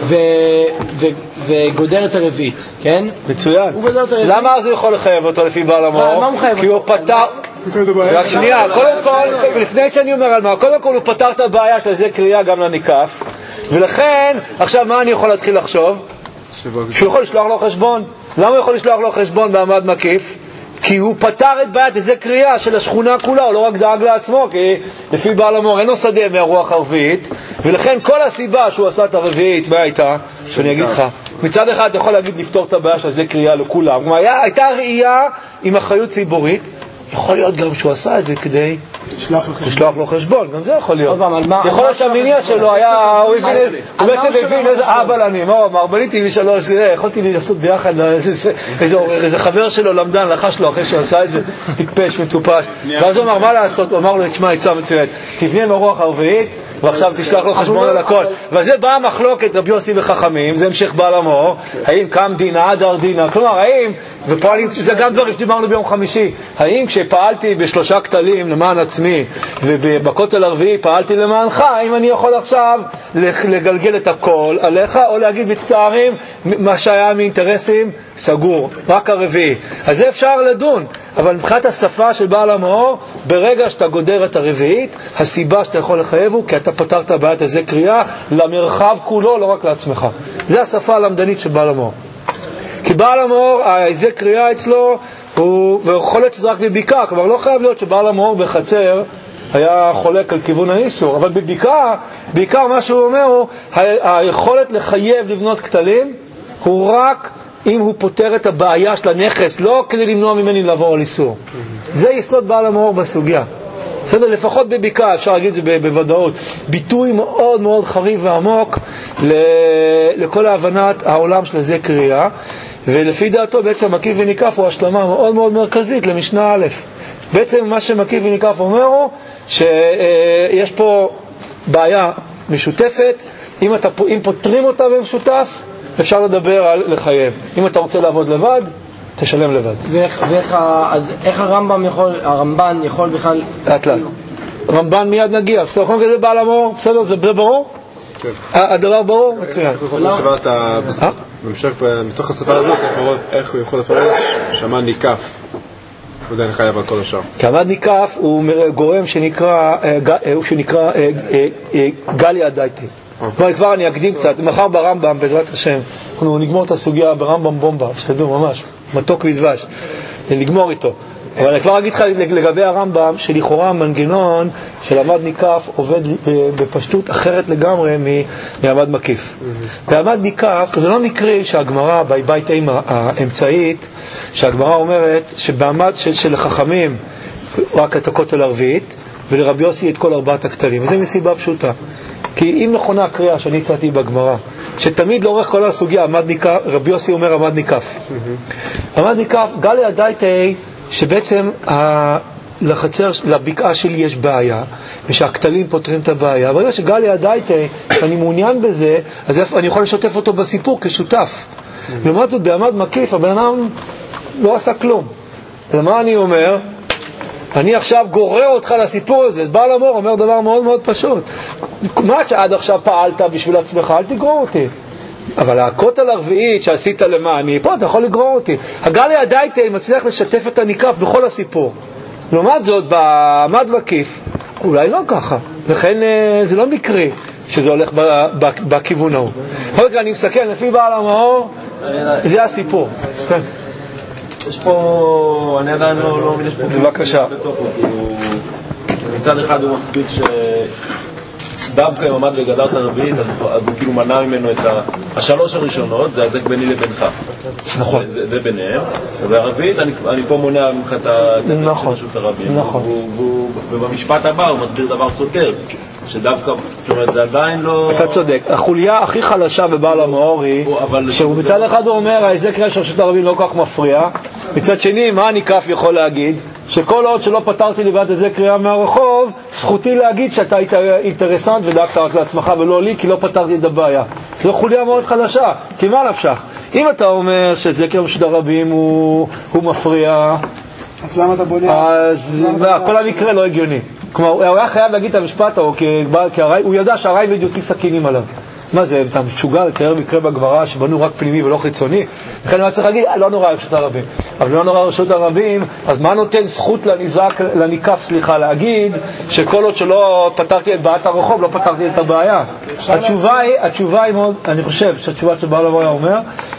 E: וגודר את הרביעית, כן?
A: מצוין. למה אז הוא יכול לחייב אותו לפי בעל המור?
E: מה הוא מחייב אותו?
A: כי הוא פתר... רק שנייה, קודם כל, לפני שאני אומר על מה, קודם כל הוא פתר את הבעיה של זה קריאה גם לניקף, ולכן, עכשיו מה אני יכול להתחיל לחשוב? שהוא יכול לשלוח לו חשבון. למה הוא יכול לשלוח לו חשבון בעמד מקיף? כי הוא פתר את בעיית איזה קריאה של השכונה כולה, הוא לא רק דאג לעצמו, כי לפי בעל המור אינו שדה מהרוח הרביעית, ולכן כל הסיבה שהוא עשה את הרביעית, מה הייתה? שאני אגיד לך, מצד אחד אתה יכול להגיד לפתור את הבעיה של איזה קריאה לכולם, כלומר, הייתה ראייה עם אחריות ציבורית, יכול להיות גם שהוא עשה את זה כדי לשלוח לו חשבון, גם זה יכול להיות. יכול להיות שהמניע שלו היה, הוא בעצם הבין איזה אבא אני, מה הוא אמר, בניתי משלוש, יכולתי לעשות ביחד, איזה חבר שלו למדן, לחש לו אחרי שהוא עשה את זה, טיפש, מטופש, ואז הוא אמר מה לעשות, הוא אמר לו, תשמע, יצא מצוין, תבנה מרוח הרביעית, ועכשיו תשלח לו חשבון על הכל. וזה באה המחלוקת רבי יוסי וחכמים, זה המשך בעל המור, האם קם דינה עד ארדינה, כלומר האם, ופועלים, זה גם דברים שדיברנו ביום חמישי, האם כשפעלתי בשלושה כתלים למען עצמי, ובכותל הרביעי פעלתי למענך, האם אני יכול עכשיו לגלגל את הכל עליך, או להגיד מצטערים, מה שהיה מאינטרסים, סגור, רק הרביעי. אז זה אפשר לדון, אבל מבחינת השפה של בעל המור, ברגע שאתה גודר את הרביעית, הסיבה שאתה יכול לחייב הוא, כי אתה פתרת בעיית איזה קריאה למרחב כולו, לא רק לעצמך. זה השפה הלמדנית של בעל המור. כי בעל המור, איזה קריאה אצלו, הוא, ויכול להיות שזה רק בביקה, כלומר לא חייב להיות שבעל המור בחצר היה חולק על כיוון האיסור, אבל בביקה, בעיקר מה שהוא אומר הוא, היכולת לחייב לבנות כתלים, הוא רק אם הוא פותר את הבעיה של הנכס, לא כדי למנוע ממני לעבור על איסור. זה יסוד בעל המור בסוגיה. בסדר, לפחות בביקה, אפשר להגיד את זה בוודאות, ביטוי מאוד מאוד חריף ועמוק לכל ההבנת העולם של זה קריאה, ולפי דעתו בעצם מקיף וניקף הוא השלמה מאוד מאוד מרכזית למשנה א'. בעצם מה שמקיף וניקף אומר הוא שיש פה בעיה משותפת, אם, אתה, אם פותרים אותה במשותף אפשר לדבר על לחייב. אם אתה רוצה לעבוד לבד תשלם לבד.
E: ואיך, ואיך, אז איך הרמב"ם יכול, הרמב"ן יכול בכלל...
A: לאט לאט. רמב"ן מיד נגיע. בסדר, כל כזה בעל המור, בסדר, זה ברור? כן. הדבר ברור? מצוין.
B: איך הוא יכול לשבר את ה... במשך, מתוך השפה הזאת, איך הוא יכול לפרש שעמד ניקף? הוא עדיין חייב על כל השאר.
A: כי עמד ניקף הוא גורם שנקרא, שנקרא גליה דייטי. כבר אני אקדים קצת, מחר ברמב"ם, בעזרת השם, אנחנו נגמור את הסוגיה ברמב"ם בומבה, שתדעו ממש, מתוק ודבש, נגמור איתו. אבל אני כבר אגיד לך לגבי הרמב"ם, שלכאורה המנגנון של עמד ניקף עובד בפשטות אחרת לגמרי מעמד מקיף. בעמד ניקף, זה לא מקרי שהגמרא, בבית אימה האמצעית, שהגמרא אומרת שבעמד של, של החכמים רק את הכותל הרביעית, ולרבי יוסי את כל ארבעת הכתלים. וזה מסיבה פשוטה. כי אם נכונה הקריאה שאני הצעתי בגמרא, שתמיד לאורך כל הסוגיה עמד ניקף, רבי יוסי אומר עמד ניקף. עמד ניקף, גלי הדייטי, שבעצם ה... לחצר, לבקעה שלי יש בעיה, ושהכתלים פותרים את הבעיה. אבל שגלי הדייטי, אני מעוניין בזה, אז אני יכול לשתף אותו בסיפור כשותף. לעומת זאת, בעמד מקיף, הבן אדם לא עשה כלום. למה אני אומר? אני עכשיו גורר אותך לסיפור הזה. בעל המור אומר דבר מאוד מאוד פשוט. מה שעד עכשיו פעלת בשביל עצמך, אל תגרור אותי. אבל הכותל הרביעית שעשית למעני, פה אתה יכול לגרור אותי. הגלי הדייטי מצליח לשתף את הניקף בכל הסיפור. לעומת זאת, בעמד מקיף, אולי לא ככה. לכן זה לא מקרי שזה הולך בכיוון ההוא. עוד כאן אני מסכן, לפי בעל המאור, זה הסיפור. כן.
G: יש פה, אני עדיין לא מבין, יש פה...
A: בבקשה.
G: מצד אחד הוא מספיק שדווקא אם עמד וגדרת הרביעית, אז הוא כאילו מנע ממנו את השלוש הראשונות, זה ההזק ביני לבינך.
A: נכון.
G: זה ביניהם. והרביעית, אני פה מונע ממך את הרשות הרבים.
A: נכון.
G: ובמשפט הבא הוא מסביר דבר סותר. שדווקא, זאת אומרת, זה עדיין לא...
A: אתה צודק. החוליה הכי חלשה בבעל המאור היא, שהוא מצד אחד הוא אומר, ההזק קריאה של רשות הרבים לא כל כך מפריע. מצד שני, מה הניקף יכול להגיד? שכל עוד שלא פתרתי לבד הזק קריאה מהרחוב, זכותי להגיד שאתה היית אינטרסנט ודאגת רק לעצמך ולא לי, כי לא פתרתי את הבעיה. זו חוליה מאוד חלשה. כי מה נפשך? אם אתה אומר שהזק קריאה של רשות הרבים הוא, הוא מפריע,
C: אז למה אתה בונה?
A: אז כל המקרה לא הגיוני. כלומר, הוא היה חייב להגיד את המשפט, או כי הוא ידע שהרייבד יוציא סכינים עליו. מה זה, אתה משוגע לתאר מקרה בגמרא שבנו רק פנימי ולא חיצוני? לכן הוא צריך להגיד, לא נורא רשות הרבים. אבל לא נורא רשות הרבים, אז מה נותן זכות לנזק, לניקף, סליחה, להגיד שכל עוד שלא פתרתי את בעיית הרחוב, לא פתרתי את הבעיה? התשובה היא, התשובה היא מאוד, אני חושב שהתשובה שבעל המאור אומר,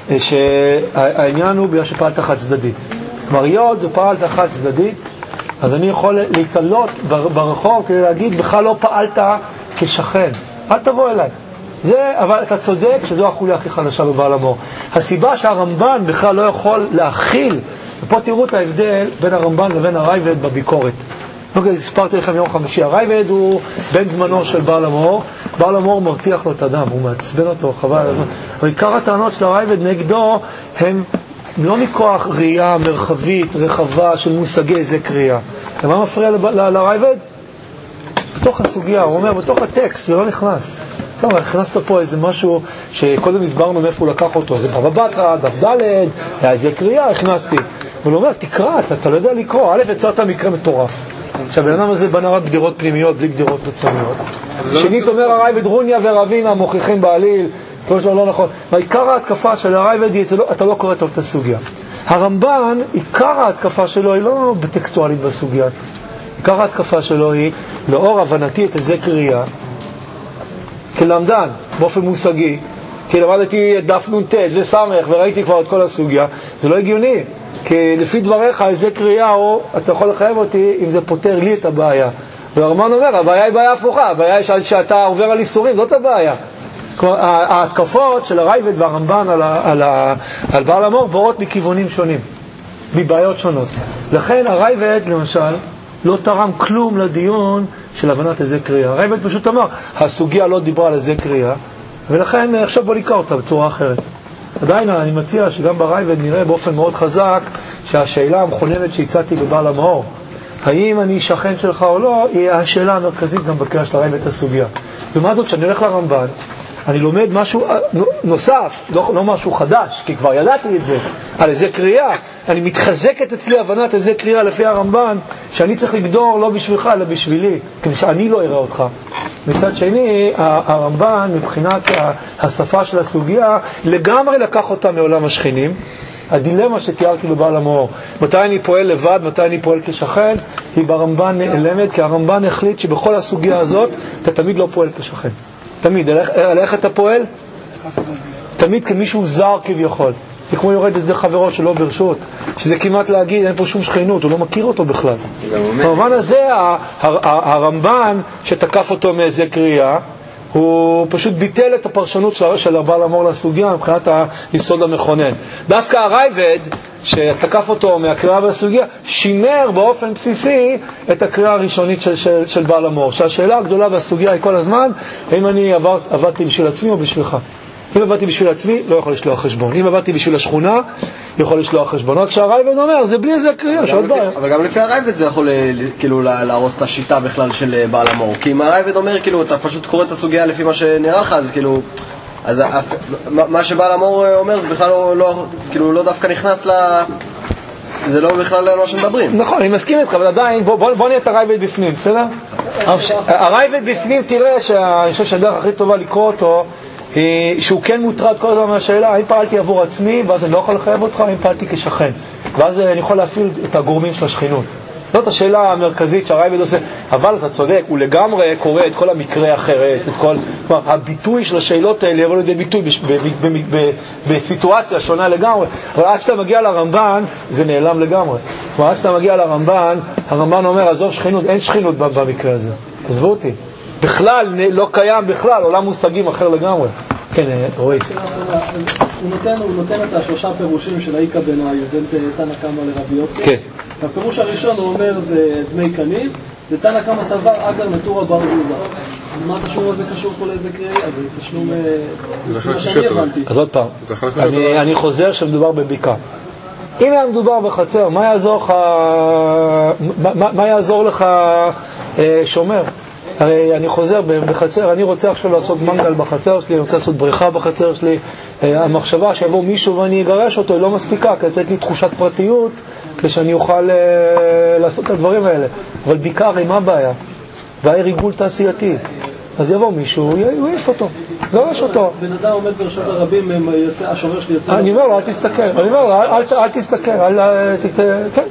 A: שהעניין הוא בגלל שפעלת חד צדדית. כלומר, יוד פעלת חד צדדית, אז אני יכול להתעלות ברחוב כדי להגיד, בכלל לא פעלת כשכן. אל תבוא אליי. זה, אבל אתה צודק שזו החוליה הכי חלשה בבעל המאור. הסיבה שהרמב"ן בכלל לא יכול להכיל, ופה תראו את ההבדל בין הרמב"ן לבין הרייבד בביקורת. אוקיי, הספרתי לכם יום חמישי. הרייבד הוא בן זמנו של בעל המאור. בעל המאור מרתיח לו את הדם, הוא מעצבן אותו, חבל. אבל עיקר הטענות של הרייבד נגדו הם לא מכוח ראייה מרחבית, רחבה של מושגי זה קריאה. ומה מפריע לרייבד? בתוך הסוגיה, הוא אומר, בתוך הטקסט, זה לא נכנס. טוב, הכנסת פה איזה משהו שקודם הסברנו מאיפה הוא לקח אותו. זה בבא בתרא, דף ד', היה איזה קריאה, הכנסתי. אבל הוא אומר, תקרא, אתה, אתה לא יודע לקרוא. א', יצרת מקרה מטורף. שהבן אדם הזה בנה רק גדרות פנימיות, בלי גדרות רצוניות. שנית אומר, הרייבד רוניה ורבינה מוכיחים בעליל, כל שלא לא נכון. והעיקר ההתקפה של הרייבד, אתה לא קורא טוב את הסוגיה. הרמב"ן, עיקר ההתקפה שלו היא לא בטקסטואלית בסוגיה. עיקר ההתקפה שלו היא, לאור הבנתי את איזה קריאה, כלמדן, באופן מושגי, כי למדתי את דף נ"ט וסמך וראיתי כבר את כל הסוגיה, זה לא הגיוני, כי לפי דבריך איזה קריאה או אתה יכול לחייב אותי אם זה פותר לי את הבעיה. והרמב"ן אומר, הבעיה היא בעיה הפוכה, הבעיה היא שאתה עובר על איסורים, זאת הבעיה. ההתקפות של הרייבד והרמב"ן על, על, על בעל המאור באות מכיוונים שונים, מבעיות שונות. לכן הרייבד למשל לא תרם כלום לדיון של הבנת איזה קריאה. הרייבד פשוט אמר, הסוגיה לא דיברה על איזה קריאה, ולכן עכשיו בוא נקרא אותה בצורה אחרת. עדיין אני מציע שגם ברייבד נראה באופן מאוד חזק שהשאלה המכוננת שהצעתי בבעל המאור, האם אני שכן שלך או לא, היא השאלה המרכזית גם בקריאה של הרייבד את הסוגיה. ומה זאת, שאני הולך לרמב"ן, אני לומד משהו נוסף, לא, לא משהו חדש, כי כבר ידעתי את זה, על איזה קריאה, אני מתחזקת אצלי הבנת איזה קריאה לפי הרמב"ן, שאני צריך לגדור לא בשבילך, אלא בשבילי, כדי שאני לא אראה אותך. מצד שני, הרמב"ן, מבחינת השפה של הסוגיה, לגמרי לקח אותה מעולם השכנים. הדילמה שתיארתי בבעל המאור, מתי אני פועל לבד, מתי אני פועל כשכן, היא ברמב"ן נעלמת, כי הרמב"ן החליט שבכל הסוגיה הזאת, אתה תמיד לא פועל כשכן. תמיד, על איך אתה פועל? תמיד כמישהו זר כביכול. זה כמו יורד לשדה חברו שלא ברשות, שזה כמעט להגיד, אין פה שום שכנות, הוא לא מכיר אותו בכלל. במובן הזה, הרמב"ן שתקף אותו מאיזה קריאה, הוא פשוט ביטל את הפרשנות של הבעל המור לסוגיה מבחינת היסוד המכונן. דווקא הרייבד, שתקף אותו מהקריאה בסוגיה, שימר באופן בסיסי את הקריאה הראשונית של, של, של בעל המור. שהשאלה הגדולה בסוגיה היא כל הזמן, האם אני עבר, עבדתי בשביל עצמי או בשבילך? אם עבדתי בשביל עצמי, לא יכול לשלוח חשבון. אם עבדתי בשביל השכונה, יכול לשלוח חשבון. רק שהרייבד אומר, זה בלי איזה קריאה, שעוד בעיה.
F: אבל גם לפי הרייבד זה יכול כאילו להרוס את השיטה בכלל של בעל המור. כי אם הרייבד אומר, כאילו, אתה פשוט קורא את הסוגיה לפי מה שנראה לך, אז כאילו, אז מה שבעל המור אומר, זה בכלל לא, כאילו, לא דווקא נכנס ל... זה לא בכלל לא שמדברים.
A: נכון, אני מסכים איתך, אבל עדיין, בוא נהיה את הרייבד בפנים, בסדר? הרייבד בפנים, תראה שאני חושב שהדרך הכי טובה לקרוא אותו, שהוא כן מוטרד כל הזמן מהשאלה, האם פעלתי עבור עצמי, ואז אני לא יכול לחייב אותך, האם פעלתי כשכן. ואז אני יכול להפעיל את הגורמים של השכינות. זאת השאלה המרכזית שהרייבד עושה, אבל אתה צודק, הוא לגמרי קורא את כל המקרה האחרת, את כל, הביטוי של השאלות האלה יבוא לידי ביטוי בסיטואציה שונה לגמרי. אבל עד שאתה מגיע לרמב"ן, זה נעלם לגמרי. עד שאתה מגיע לרמב"ן, הרמב"ן אומר, עזוב שכינות, אין שכינות במקרה הזה. תעזבו אותי. בכלל, לא קיים בכלל, עולם מושגים אחר לגמרי. כן, רואי.
D: הוא נותן, הוא נותן את השלושה פירושים של האיקה בנאי, בין תנא קמא לרבי יוסי.
A: כן.
D: הפירוש הראשון הוא אומר זה דמי קנים, ותנא קמא סבר אגר נטורה בר זוזה. אז מה התשלום הזה קשור פה לאיזה קריאה? זה תשלום...
B: זה חלק שאני הבנתי.
A: אז עוד פעם, אני חוזר שמדובר בביקה. אם היה מדובר בחצר, מה יעזור לך, מה יעזור לך שומר? הרי אני חוזר בחצר, אני רוצה עכשיו לעשות מנגל בחצר שלי, אני רוצה לעשות בריכה בחצר שלי. המחשבה שיבוא מישהו ואני אגרש אותו היא לא מספיקה, כי לתת לי תחושת פרטיות ושאני אוכל לעשות את הדברים האלה. אבל בעיקר, מה הבעיה? בעיה ריגול תעשייתי. אז יבוא מישהו, הוא יעיף אותו, גרש אותו.
D: בן אדם עומד ברשות הרבים, השומר שלי יוצא...
A: אני אומר לו, אל תסתכל, אני אומר לו, אל תסתכל, אל תת... כן.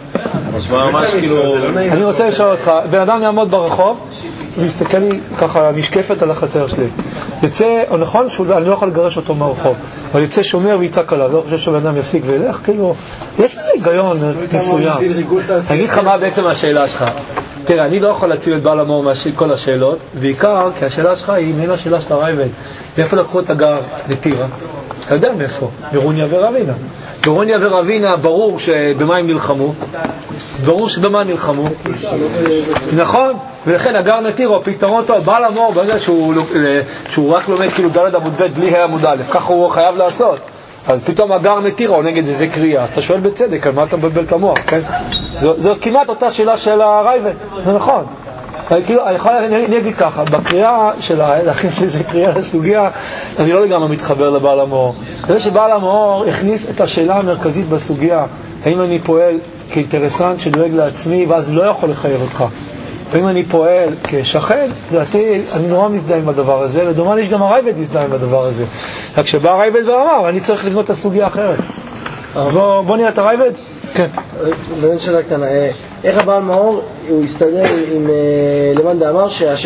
A: אני רוצה לשאול אותך, בן אדם יעמוד ברחוב, ויסתכל לי ככה משקפת על החצר שלי. יצא, או נכון, אני לא יכול לגרש אותו מהרחוב, אבל יצא שומר ויצעק עליו, לא חושב שבן אדם יפסיק וילך, כאילו, יש לי היגיון מסוים. אני אגיד לך מה בעצם השאלה שלך. תראה, אני לא יכול להציל את בעל המור מכל השאלות, בעיקר כי השאלה שלך היא מעין השאלה של הרייבד. מאיפה לקחו את הגר לטירה? אתה יודע מאיפה? ברוניה ורבינה. ברוניה ורבינה ברור שבמה הם נלחמו? ברור שבמה נלחמו? נכון? ולכן הגר לטירה, הפתרון טוב, בעל המור, ברגע שהוא, שהוא רק לומד כאילו ד' עמוד ב' בלי ה' עמוד א', ככה הוא חייב לעשות. אז פתאום הגר נטירה או נגד איזה קריאה, אז אתה שואל בצדק, על מה אתה מבלבל את המוח, כן? זו, זו כמעט אותה שאלה של הרייבד, זה נכון. כאילו, אני, יכול, אני, אני אגיד ככה, בקריאה של להכניס איזה קריאה לסוגיה, אני לא לגמרי מתחבר לבעל המאור. זה שבעל המאור הכניס את השאלה המרכזית בסוגיה, האם אני פועל כאינטרסנט שדואג לעצמי, ואז לא יכול לחייב אותך. ואם אני פועל כשכן, דעתי, אני נורא מזדהה עם הדבר הזה, ודומני שגם הרייבד מזדהה עם הדבר הזה. רק שבא הרייבד ואמר, אני צריך לבנות את הסוגיה אחרת. בוא, בוא נהיה את הרייבד? כן.
E: באמת שאלה קטנה, איך הבעל מאור, הוא הסתדר עם למאן דאמר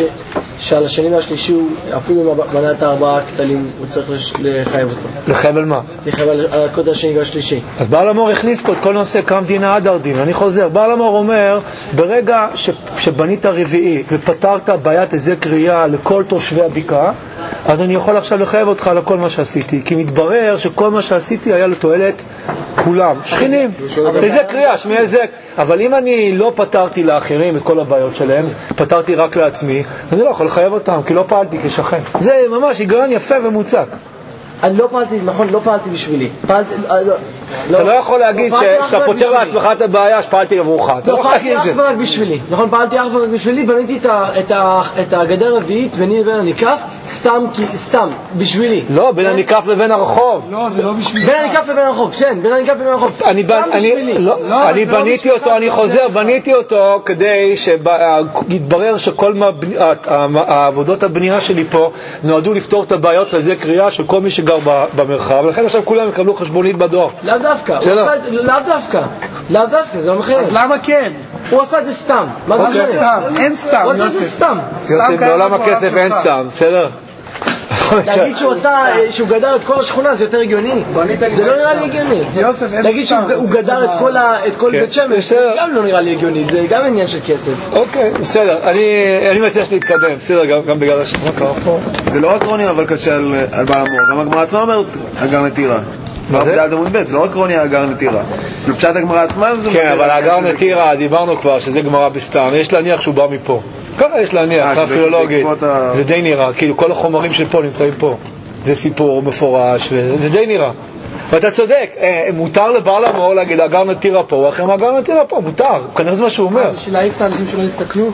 E: שעל השני והשלישי, הוא אפילו אם מנה את הארבעה הקטנים, הוא צריך לחייב אותו.
A: לחייב על מה?
E: לחייב על הקוד השני והשלישי.
A: אז בעל המאור הכניס פה את כל נושא קם דינה עד ארדין. אני חוזר, בעל המאור אומר, ברגע ש, שבנית רביעי ופתרת בעיית איזה קריאה לכל תושבי הבקעה, אז אני יכול עכשיו לחייב אותך על כל מה שעשיתי, כי מתברר שכל מה שעשיתי היה לתועלת כולם, שכנים, איזה קריאה, שמי איזה, אבל אם אני לא פתרתי לאחרים את כל הבעיות שלהם, פתרתי רק לעצמי, אני לא יכול לחייב אותם, כי לא פעלתי כשכן. זה ממש היגיון יפה ומוצק.
E: אני לא פעלתי, נכון, לא פעלתי בשבילי. פעלתי,
A: אתה לא יכול להגיד שאתה פותר לעצמך את הבעיה שפעלתי עבורך.
E: לא פעלתי אך ורק בשבילי. נכון, פעלתי אך ורק בשבילי, בניתי את הגדר הרביעית ביני לבין הניקף, סתם, סתם, בשבילי.
A: לא, בין הניקף לבין הרחוב.
C: לא, זה לא בשבילי.
E: בין הניקף לבין הרחוב, כן, בין הניקף לבין הרחוב. סתם בשבילי.
A: אני בניתי אותו, אני חוזר, בניתי אותו כדי שיתברר שכל העבודות הבנייה שלי פה נועדו לפתור את הבעיות לזה קריאה של כל מי שגר במרחב, ולכן עכשיו כולם יקבלו חשבונית בדואר.
E: לאו דווקא, לאו דווקא, לאו דווקא, זה לא מחייב.
C: אז למה כן?
E: הוא עשה את זה סתם. מה זה
C: סתם? אין סתם,
E: הוא עשה את זה סתם.
A: יוסף, בעולם הכסף אין סתם, בסדר?
E: להגיד שהוא עשה, שהוא גדר את כל השכונה זה יותר הגיוני. זה לא נראה לי הגיוני. להגיד שהוא גדר את כל בית שמש, זה גם לא נראה לי הגיוני, זה גם עניין של כסף.
A: אוקיי, בסדר, אני מציע שנתקדם, בסדר, גם בגלל השכונה קרה פה.
B: זה לא רק רוני אבל קשה על בעל המור, גם הגמרא עצמה אומרת אגר נטירה.
A: מה זה?
B: זה לא רק רוני אגר נטירה. לפשט הגמרא עצמה זה...
A: כן, אבל אגר נטירה, דיברנו כבר שזה גמרא בסתם, יש להניח שהוא בא מפה. ככה יש להניח, פילולוגית, זה די נראה, כאילו כל החומרים שפה נמצאים פה. זה סיפור מפורש, זה די נראה. ואתה צודק, מותר לבעל המור להגיד אגר נטירה פה, הוא אחרי אגר נטירה פה, מותר, כנראה זה מה שהוא אומר.
C: זה של להעיף את האנשים שלא יסתכלו?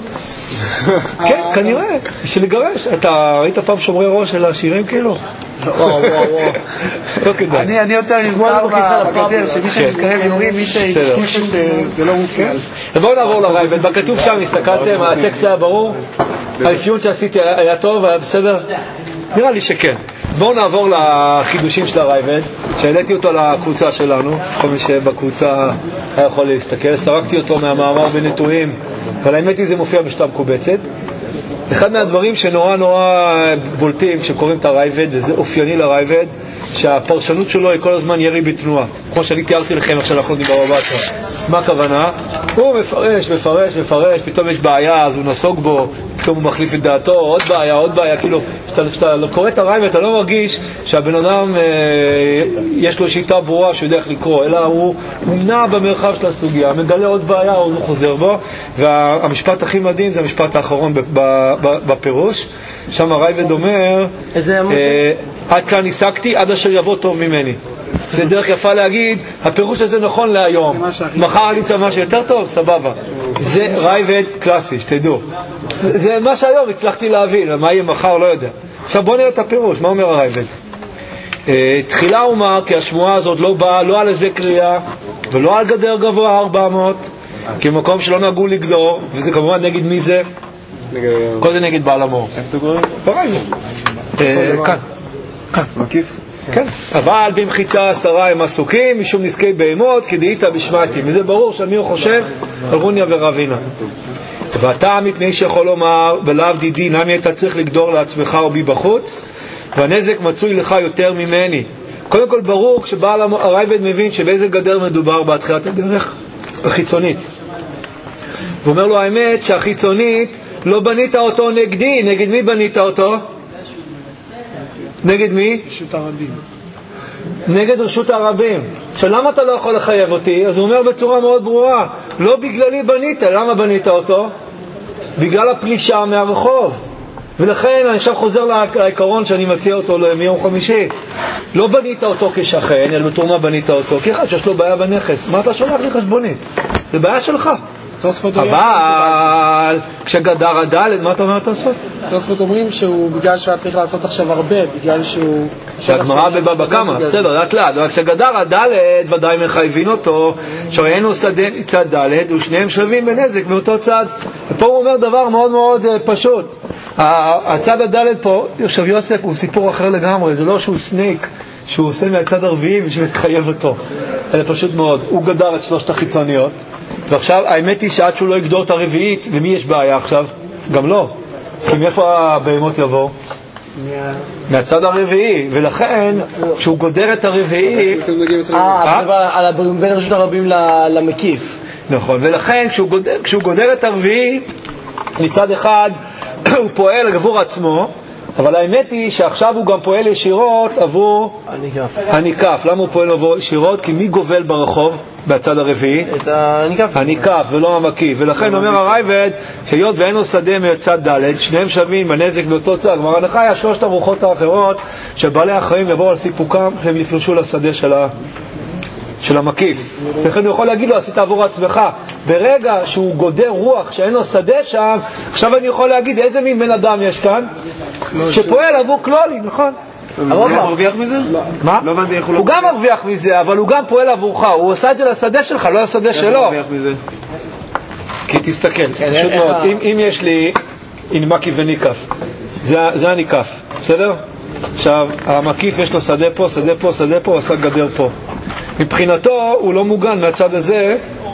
A: כן, כנראה, של לגרש. אתה ראית פעם שומרי ראש של השירים כאילו?
E: וואו וואו וואו.
A: לא כדאי.
C: אני יותר נזכר בגדר שמי שמתקרב יורים, מי שהשקיף זה לא מופעל.
A: בואו נעבור לרייבד, בכתוב שם, הסתכלתם, הטקסט היה ברור? האפיון שעשיתי היה טוב, היה בסדר? נראה לי שכן. בואו נעבור לחידושים של הרייבד, שהעליתי אותו לקבוצה שלנו, כל מי שבקבוצה היה יכול להסתכל, סרקתי אותו מהמאמר בנטועים, אבל האמת היא זה מופיע בשתה מקובצת. אחד מהדברים שנורא נורא בולטים כשקוראים את הרייבד, וזה אופייני לרייבד, שהפרשנות שלו היא כל הזמן ירי בתנועה. כמו שאני תיארתי לכם עכשיו אנחנו נדבר בבטרה. מה הכוונה? הוא מפרש, מפרש, מפרש, פתאום יש בעיה, אז הוא נסוג בו, פתאום הוא מחליף את דעתו, עוד בעיה, עוד בעיה, כאילו, כשאתה קורא את הרייבד, אתה לא מרגיש שהבן אדם, אה, יש לו שיטה ברורה שהוא יודע איך לקרוא, אלא הוא, הוא נע במרחב של הסוגיה, מגלה עוד בעיה, הוא חוזר בו, והמשפט הכי מדהים זה המשפט האחרון בפירוש, שם הרייבד אומר, אה, עד כאן עסקתי, עד אשר יבוא טוב ממני. זה דרך יפה להגיד, הפירוש הזה נכון להיום. מחר אני אמצא משהו יותר טוב, סבבה. זה רייבד קלאסי, שתדעו. זה מה שהיום הצלחתי להבין, מה יהיה מחר לא יודע. עכשיו בואו נראה את הפירוש, מה אומר הרייבד? תחילה אומר כי השמועה הזאת לא באה לא על איזה קריאה ולא על גדר גבוה ארבע מאות, כי מקום שלא נהגו לגדור, וזה כמובן נגד מי זה? כל זה נגד בעל המור.
B: איך אתה קוראים?
A: ברייבד. כאן. כאן.
B: מקיף?
A: כן, אבל במחיצה עשרה הם עסוקים משום נזקי בהמות כדאית בשמעתי, וזה ברור שמי הוא חושב על רוניה ורבינה. ואתה מפני שיכול לומר ולאו דידי נמי אתה צריך לגדור לעצמך או בי בחוץ, והנזק מצוי לך יותר ממני. קודם כל ברור כשבעל הרייבד מבין שבאיזה גדר מדובר בהתחלת הדרך החיצונית, הוא אומר לו האמת שהחיצונית לא בנית אותו נגדי. נגד מי בנית אותו? נגד מי?
C: רשות הרבים.
A: נגד רשות הרבים. שלמה אתה לא יכול לחייב אותי? אז הוא אומר בצורה מאוד ברורה, לא בגללי בנית. למה בנית אותו? בגלל הפלישה מהרחוב. ולכן אני עכשיו חוזר לעיקרון שאני מציע אותו מיום חמישי. לא בנית אותו כשכן, אלא בתור מה בנית אותו? כי אחד שיש לו בעיה בנכס. מה אתה שולח לי חשבונית? זה בעיה שלך. אבל כשגדר הדלת, מה אתה אומר תוספות?
C: תוספות אומרים שהוא בגלל שהוא צריך לעשות עכשיו הרבה, בגלל שהוא...
A: שהגמרא בבבא קמא, בסדר, לאט לאט, אבל כשגדר הדלת ודאי מחייבים אותו שראינו צד דלת ושניהם שווים בנזק מאותו צד. ופה הוא אומר דבר מאוד מאוד פשוט. הצד הדלת פה, יושב יוסף, הוא סיפור אחר לגמרי, זה לא שהוא סנייק שהוא עושה מהצד הרביעי בשביל להתחייב אותו, אלא פשוט מאוד, הוא גדר את שלושת החיצוניות, ועכשיו האמת היא שעד שהוא לא יגדור את הרביעית, למי יש בעיה עכשיו? גם לא, כי מאיפה הבהמות יבוא? מהצד הרביעי, ולכן כשהוא גודר את הרביעי
E: אה, בין רשות הרבים למקיף,
A: נכון, ולכן כשהוא גודר את הרביעי מצד אחד הוא פועל עבור עצמו, אבל האמת היא שעכשיו הוא גם פועל ישירות עבור
E: הניקף.
A: הניקף. למה הוא פועל עבור ישירות? כי מי גובל ברחוב בצד הרביעי?
E: את הניקף.
A: הניקף ולא המקיף. ולכן אומר הרייבד, היות ואין לו שדה מצד ד', שניהם שווים בנזק באותו צד. כלומר, הנחה היה שלושת הרוחות האחרות שבעלי החיים יבואו על סיפוקם כשהם יפלשו לשדה של ה... של המקיף. לכן הוא יכול להגיד לו, עשית עבור עצמך. ברגע שהוא גודר רוח שאין לו שדה שם, עכשיו אני יכול להגיד איזה מין בן אדם יש כאן שפועל עבור כלולי, נכון?
B: הוא מרוויח מזה?
A: מה? הוא גם מרוויח מזה, אבל הוא גם פועל עבורך. הוא עושה את זה לשדה שלך, לא לשדה שלו.
B: הוא מרוויח מזה?
A: כי תסתכל, פשוט מאוד, אם יש לי מקיף וניקף, זה הניקף, בסדר? עכשיו, המקיף יש לו שדה פה, שדה פה, שדה פה, עושה גדר פה. מבחינתו הוא לא מוגן מהצד הזה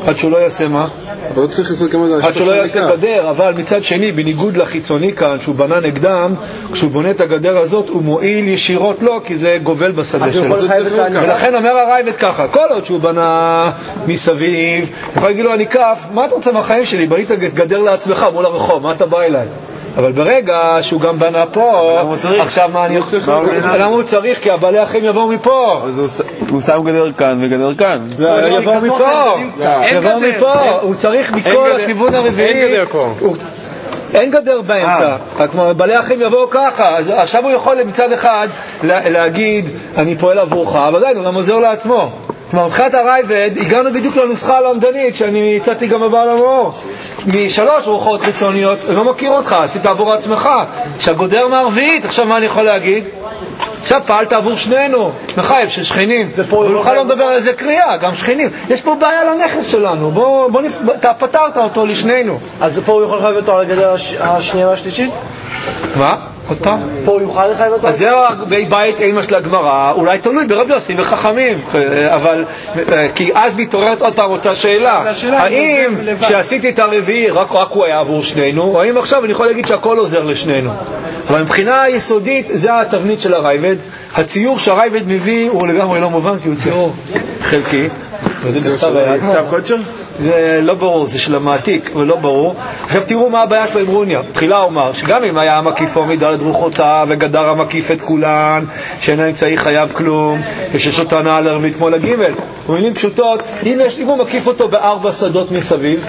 A: עד שהוא לא יעשה מה?
B: אבל לא צריך לעשות כמה...
A: עד שהוא לא יעשה גדר, אבל מצד שני, בניגוד לחיצוני כאן, שהוא בנה נגדם, כשהוא בונה את הגדר הזאת, הוא מועיל ישירות לו, כי זה גובל בשדה שלו. ולכן אומר הרייבד ככה, כל עוד שהוא בנה מסביב, יכול להגיד לו, אני כף, מה אתה רוצה מהחיים שלי? בנית גדר לעצמך מול הרחוב, מה אתה בא אליי? אבל ברגע שהוא גם בנה פה, עכשיו מה אני רוצה? למה הוא צריך? כי הבעלי אחים יבואו מפה.
G: הוא שם גדר כאן וגדר כאן.
A: יבואו מפה. יבואו מפה. הוא צריך מכל הכיוון הרביעי.
F: אין גדר פה.
A: אין גדר באמצע. כלומר, בעלי אחים יבואו ככה. אז עכשיו הוא יכול מצד אחד להגיד, אני פועל עבורך, אבל עדיין הוא גם עוזר לעצמו. כלומר, מבחינת הרייבד, הגענו בדיוק לנוסחה הלמדנית שאני הצעתי גם בבעל המאור. משלוש רוחות חיצוניות, אני לא מכיר אותך, עשית עבור עצמך. שהגודר מהרביעית, עכשיו מה אני יכול להגיד? עכשיו פעלת עבור שנינו, מחייב של שכנים. ובכלל לא מדבר על איזה קריאה, גם שכנים. יש פה בעיה לנכס שלנו, בוא, בוא נפ... אתה פתרת אותו לשנינו.
E: אז פה הוא יכול לחייב אותו על הגדר השנייה והשלישית?
A: מה? עוד פעם?
E: פה הוא יוכל לחייב אותו?
A: אז זהו בית אימא של הגמרא, אולי תלוי ברבי יוסי וחכמים, אבל, כי אז מתעוררת עוד פעם אותה שאלה, האם שעשיתי את הרביעי רק, רק הוא היה עבור שנינו, או האם עכשיו אני יכול להגיד שהכל עוזר לשנינו? אבל מבחינה יסודית זה התבנית של הרייבד, הציור שהרייבד מביא הוא לגמרי לא מובן, כי הוא ציור חלקי, וזה נכתב
B: כתב קודשר?
A: זה לא ברור, זה של המעתיק, אבל לא ברור. עכשיו תראו מה הבעיה של אמרוניה. תחילה אומר שגם אם היה המקיפו מדלת רוחותיו וגדר המקיף את כולן, שאין האמצעי חייב כלום, ושש אותנה על הרבית כמו לגימל. במילים פשוטות, אם, יש, אם הוא מקיף אותו בארבע שדות מסביב,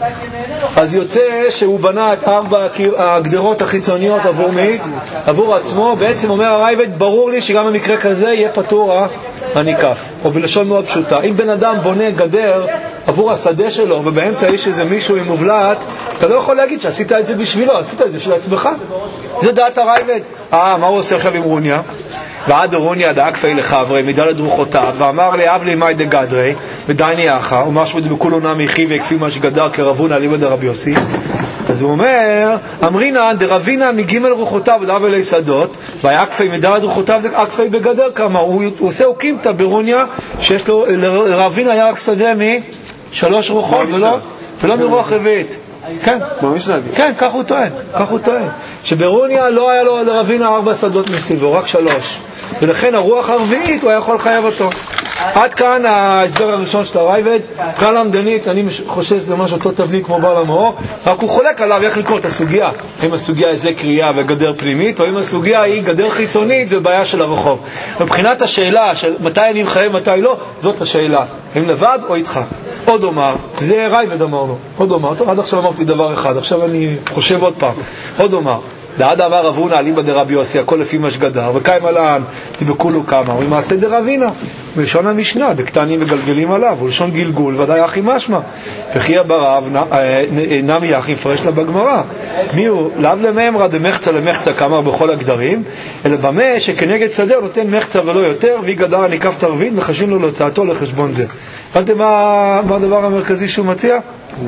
A: אז יוצא שהוא בנה את ארבע הגדרות החיצוניות עבור מי? עבור עצמו. בעצם אומר הרייבד, ברור לי שגם במקרה כזה יהיה פטור הניקף. או בלשון מאוד פשוטה. אם בן אדם בונה גדר עבור השדה שלו, ובאמצע יש איזה מישהו עם מובלעת, אתה לא יכול להגיד שעשית את זה בשבילו, עשית את זה של עצמך. זה דעת הרייבד. אה, מה הוא עושה עכשיו עם רוניה? ועד רוניה דאק פי לחברי, מדלת רוחותיו, ואמר לי, אב לי מי דגדרי, ודייני אחא, אומר שבד בכולו נמי חי ויקפי מה שגדר כרבונה ליבד הרבי יוסי. אז הוא אומר, אמרינה דרבינה מגימל רוחותיו ודאב אלי שדות, ויקפי מדלת רוחותיו דאקפי בגדר, כמה הוא, הוא עושה הוקימתא ברוניה, שיש לו, לרבינה היה רק שדה משלוש רוחות, ולא, ולא מרוח רביעית. כן, כן, כך הוא טוען, כך הוא טוען. שברוניה לא היה לו לרבינה ארבע שדות מסביבו, רק שלוש. ולכן הרוח הרביעית הוא היה יכול לחייב אותו. עד כאן ההסבר הראשון של הרייבד. כאן למדנית, אני חושב שזה ממש אותו תבנית כמו בעל המאור, רק הוא חולק עליו איך לקרוא את הסוגיה. אם הסוגיה היא זה קריאה וגדר פנימית, או אם הסוגיה היא גדר חיצונית, זה בעיה של הרחוב. מבחינת השאלה של מתי אני מחייב, מתי לא, זאת השאלה. אם לבד או איתך. עוד אומר, זה רייבד אמרנו, עוד אומר, עד עכשיו אמרתי דבר אחד, עכשיו אני חושב עוד פעם, עוד אומר, דעד אמר רבונה אליבא דרבי יוסי, הכל לפי מה שגדר, וקיים עלן, תבקולו כמה, ומעשה דרבינה, בלשון המשנה, דקטנים וגלגלים עליו, ולשון גלגול, ודאי אחי משמע, וכי ברב, נמי אחי מפרש לה בגמרא, מי הוא? לאו לממרא דמחצה למחצה כאמר בכל הגדרים, אלא במה שכנגד סדר נותן מחצה ולא יותר, והיא גדר הניקף תרבית, מחשבים לו להוצאתו לחשבון זה. הבנתם מה, מה הדבר המרכזי שהוא מציע?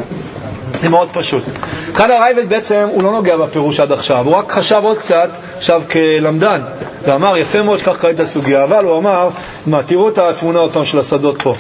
A: זה מאוד פשוט. כאן הרייבד בעצם הוא לא נוגע בפירוש עד עכשיו, הוא רק חשב עוד קצת, עכשיו כלמדן, ואמר יפה מאוד שכך קראת הסוגיה, אבל הוא אמר, מה, תראו את התמונה אותם של השדות פה.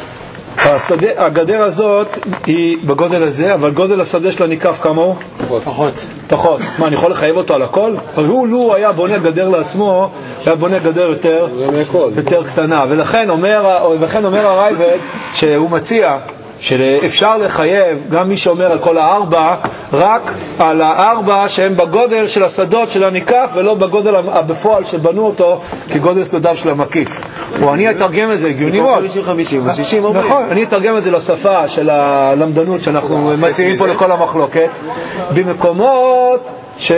A: השדה, הגדר הזאת היא בגודל הזה, אבל גודל השדה שלה ניקף כמה הוא?
F: פחות. פחות.
A: פחות. מה, אני יכול לחייב אותו על הכל? אבל הוא, לו היה בונה גדר לעצמו, היה בונה גדר יותר, יותר קטנה. ולכן אומר, ולכן אומר הרייבד שהוא מציע שאפשר לחייב גם מי שאומר על כל הארבע, רק על הארבע שהם בגודל של השדות של הניקף ולא בגודל בפועל שבנו אותו כגודל שדותיו של המקיף. או אני אתרגם את זה, הגיוני מאוד. נכון, אני אתרגם את זה לשפה של הלמדנות שאנחנו מציעים פה לכל המחלוקת. במקומות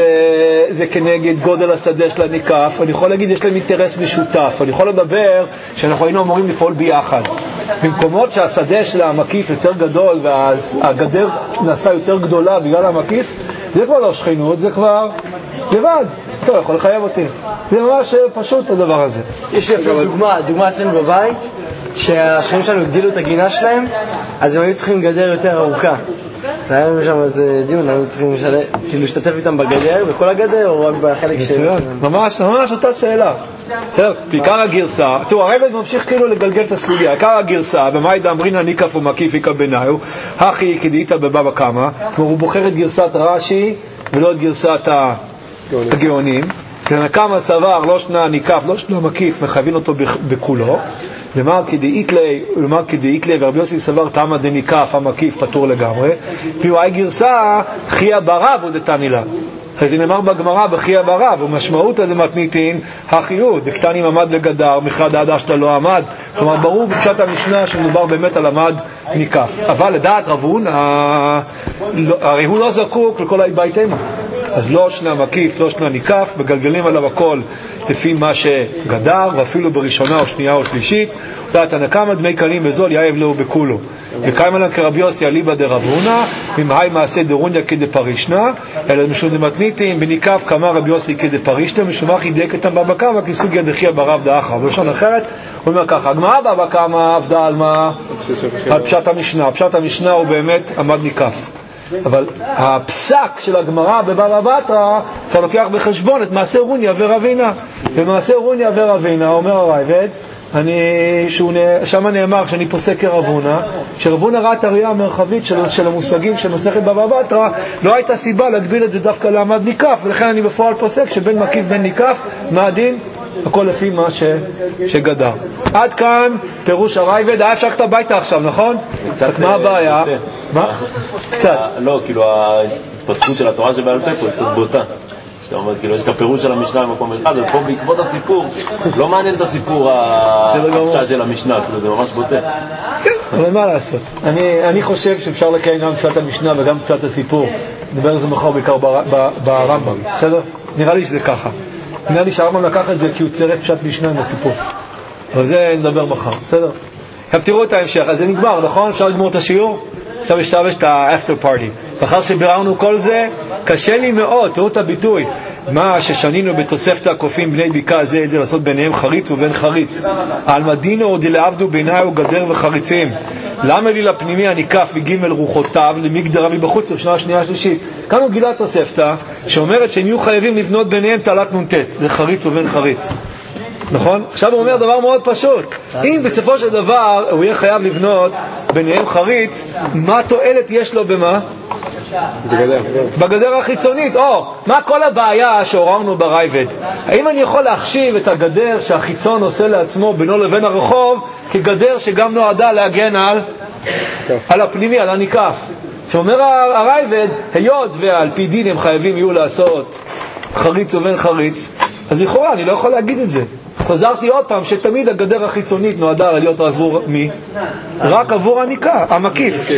A: שזה כנגד גודל השדה של הניקף, אני יכול להגיד יש להם אינטרס משותף, אני יכול לדבר שאנחנו היינו אמורים לפעול ביחד. במקומות שהשדה של המקיף יותר גדול והגדר נעשתה יותר גדולה בגלל המקיף, זה כבר לא שכנות, זה כבר לבד. טוב, יכול לחייב אותי. זה ממש פשוט הדבר הזה.
E: יש לי אפילו דוגמה, דוגמה אצלנו בבית, שהשכנים שלנו הגדילו את הגינה שלהם, אז הם היו צריכים גדר יותר ארוכה. היה לנו שם איזה דיון, היינו צריכים כאילו להשתתף איתם בגדר, בכל הגדר, או רק בחלק של...
A: ממש, ממש אותה שאלה. בעיקר הגרסה, תראו, הרייבד ממשיך כאילו לגלגל את הסוגיה, עיקר הגרסה, במאי דאמרינא ניקף ומקיף איקא בניו, הכי כדאיתא בבבא קמא, כלומר הוא בוחר את גרסת רש"י ולא את גרסת הגאונים, תנא קמא סבר לא שנה ניקף, לא שנה מקיף, מחייבים אותו בכולו, למר כדאיתלי, למר כדאיתלי, ורבי יוסי סבר תמא דניקף, המקיף פטור לגמרי, פיואי גרסה חיה ברב ודתני לה. אז זה נאמר בגמרא בחיה ברב, ומשמעות הזה מתניתין החיוב, דקטנים עמד לגדר, מחד עד אשתא לא עמד. כלומר, ברור בפשט המשנה שמדובר באמת על עמד ניקף. אבל לדעת רבון, הרי הוא לא זקוק לכל ההתבייתנו. אז לא שנה מקיף, לא שנה ניקף, בגלגלים עליו הכל לפי מה שגדר, ואפילו בראשונה או שנייה או שלישית. דעת הנקמה דמי קנים בזול יאהב לו בכולו. וקיים עליו כרבי יוסי אליבא דרב הונא, ממהי מעשה דרוניה כדפרישנה, אלא משום דמתניתין בניקף כמה רבי יוסי כדפרישנה, משום מה חידק את בבא קמא כסוגיה דחיה ברב דאחרא. בלשון אחרת הוא אומר ככה, הגמרא בבא קמא עבדה על מה? על פשט המשנה. פשט המשנה הוא באמת עמד ניקף. אבל הפסק של הגמרא בבבא בתרא כבר לוקח בחשבון את מעשה רוניה ורבינה. ומעשה רוניה ורבינה אומר הרייבד, אני, שהוא, שם נאמר שאני פוסק כרבונה, שרבונה ראה את הראייה המרחבית של, של המושגים של מסכת בבא בתרא, לא הייתה סיבה להגביל את זה דווקא לעמד ניקף, ולכן אני בפועל פוסק שבין מקיף בין ניקף, מה הדין? הכל לפי מה ש, שגדר. עד כאן פירוש הרייבד. היה אפשר ללכת הביתה עכשיו, נכון? רק מה הבעיה? מה? קצת.
G: לא, כאילו ההתפתחות של התורה שבעל פה פה, קצת בוטה. שאתה אומר, כאילו, יש כפירוש של המשנה במקום אחד, ופה בעקבות הסיפור, לא מעניין את הסיפור הפשט של המשנה, כאילו, זה ממש בוטה.
A: אבל מה לעשות? אני חושב שאפשר לקיים גם פשט המשנה וגם פשט הסיפור. נדבר על זה מחר בעיקר ברמב"ם, בסדר? נראה לי שזה ככה. נראה לי שהרמב"ם לקח את זה כי הוא צירף פשט משנה עם הסיפור. אבל זה נדבר מחר, בסדר? עכשיו תראו את ההמשך, אז זה נגמר, נכון? אפשר לגמור את השיעור? עכשיו יש את ה-after party. לאחר שביררנו כל זה, קשה לי מאוד, תראו את הביטוי. מה ששנינו בתוספתא הקופים בני ביקה זה את זה לעשות ביניהם חריץ ובין חריץ. על מדינו דלעבדו ביניו גדר וחריצים. למה לי לפנימי הניקף מגימל רוחותיו למגדרה מבחוץ ובשנה שנייה שלישית. כאן הוא גילה תוספתא שאומרת שהם יהיו חייבים לבנות ביניהם תעלת נונטט, זה חריץ ובין חריץ. נכון? עכשיו הוא אומר דבר מאוד פשוט. אם בסופו של דבר הוא יהיה חייב לבנות ביניהם חריץ, מה תועלת יש לו במה?
B: בגדר.
A: בגדר החיצונית. או, מה כל הבעיה שעוררנו ברייבד? האם אני יכול להחשיב את הגדר שהחיצון עושה לעצמו בינו לבין הרחוב כגדר שגם נועדה להגן על על הפנימי, על הניקף? שאומר הרייבד, היות ועל פי דין הם חייבים יהיו לעשות חריץ ובין חריץ, אז לכאורה אני לא יכול להגיד את זה. חזרתי עוד פעם שתמיד הגדר החיצונית נועדה להיות עבור מי? רק עבור הניקה, המקיף.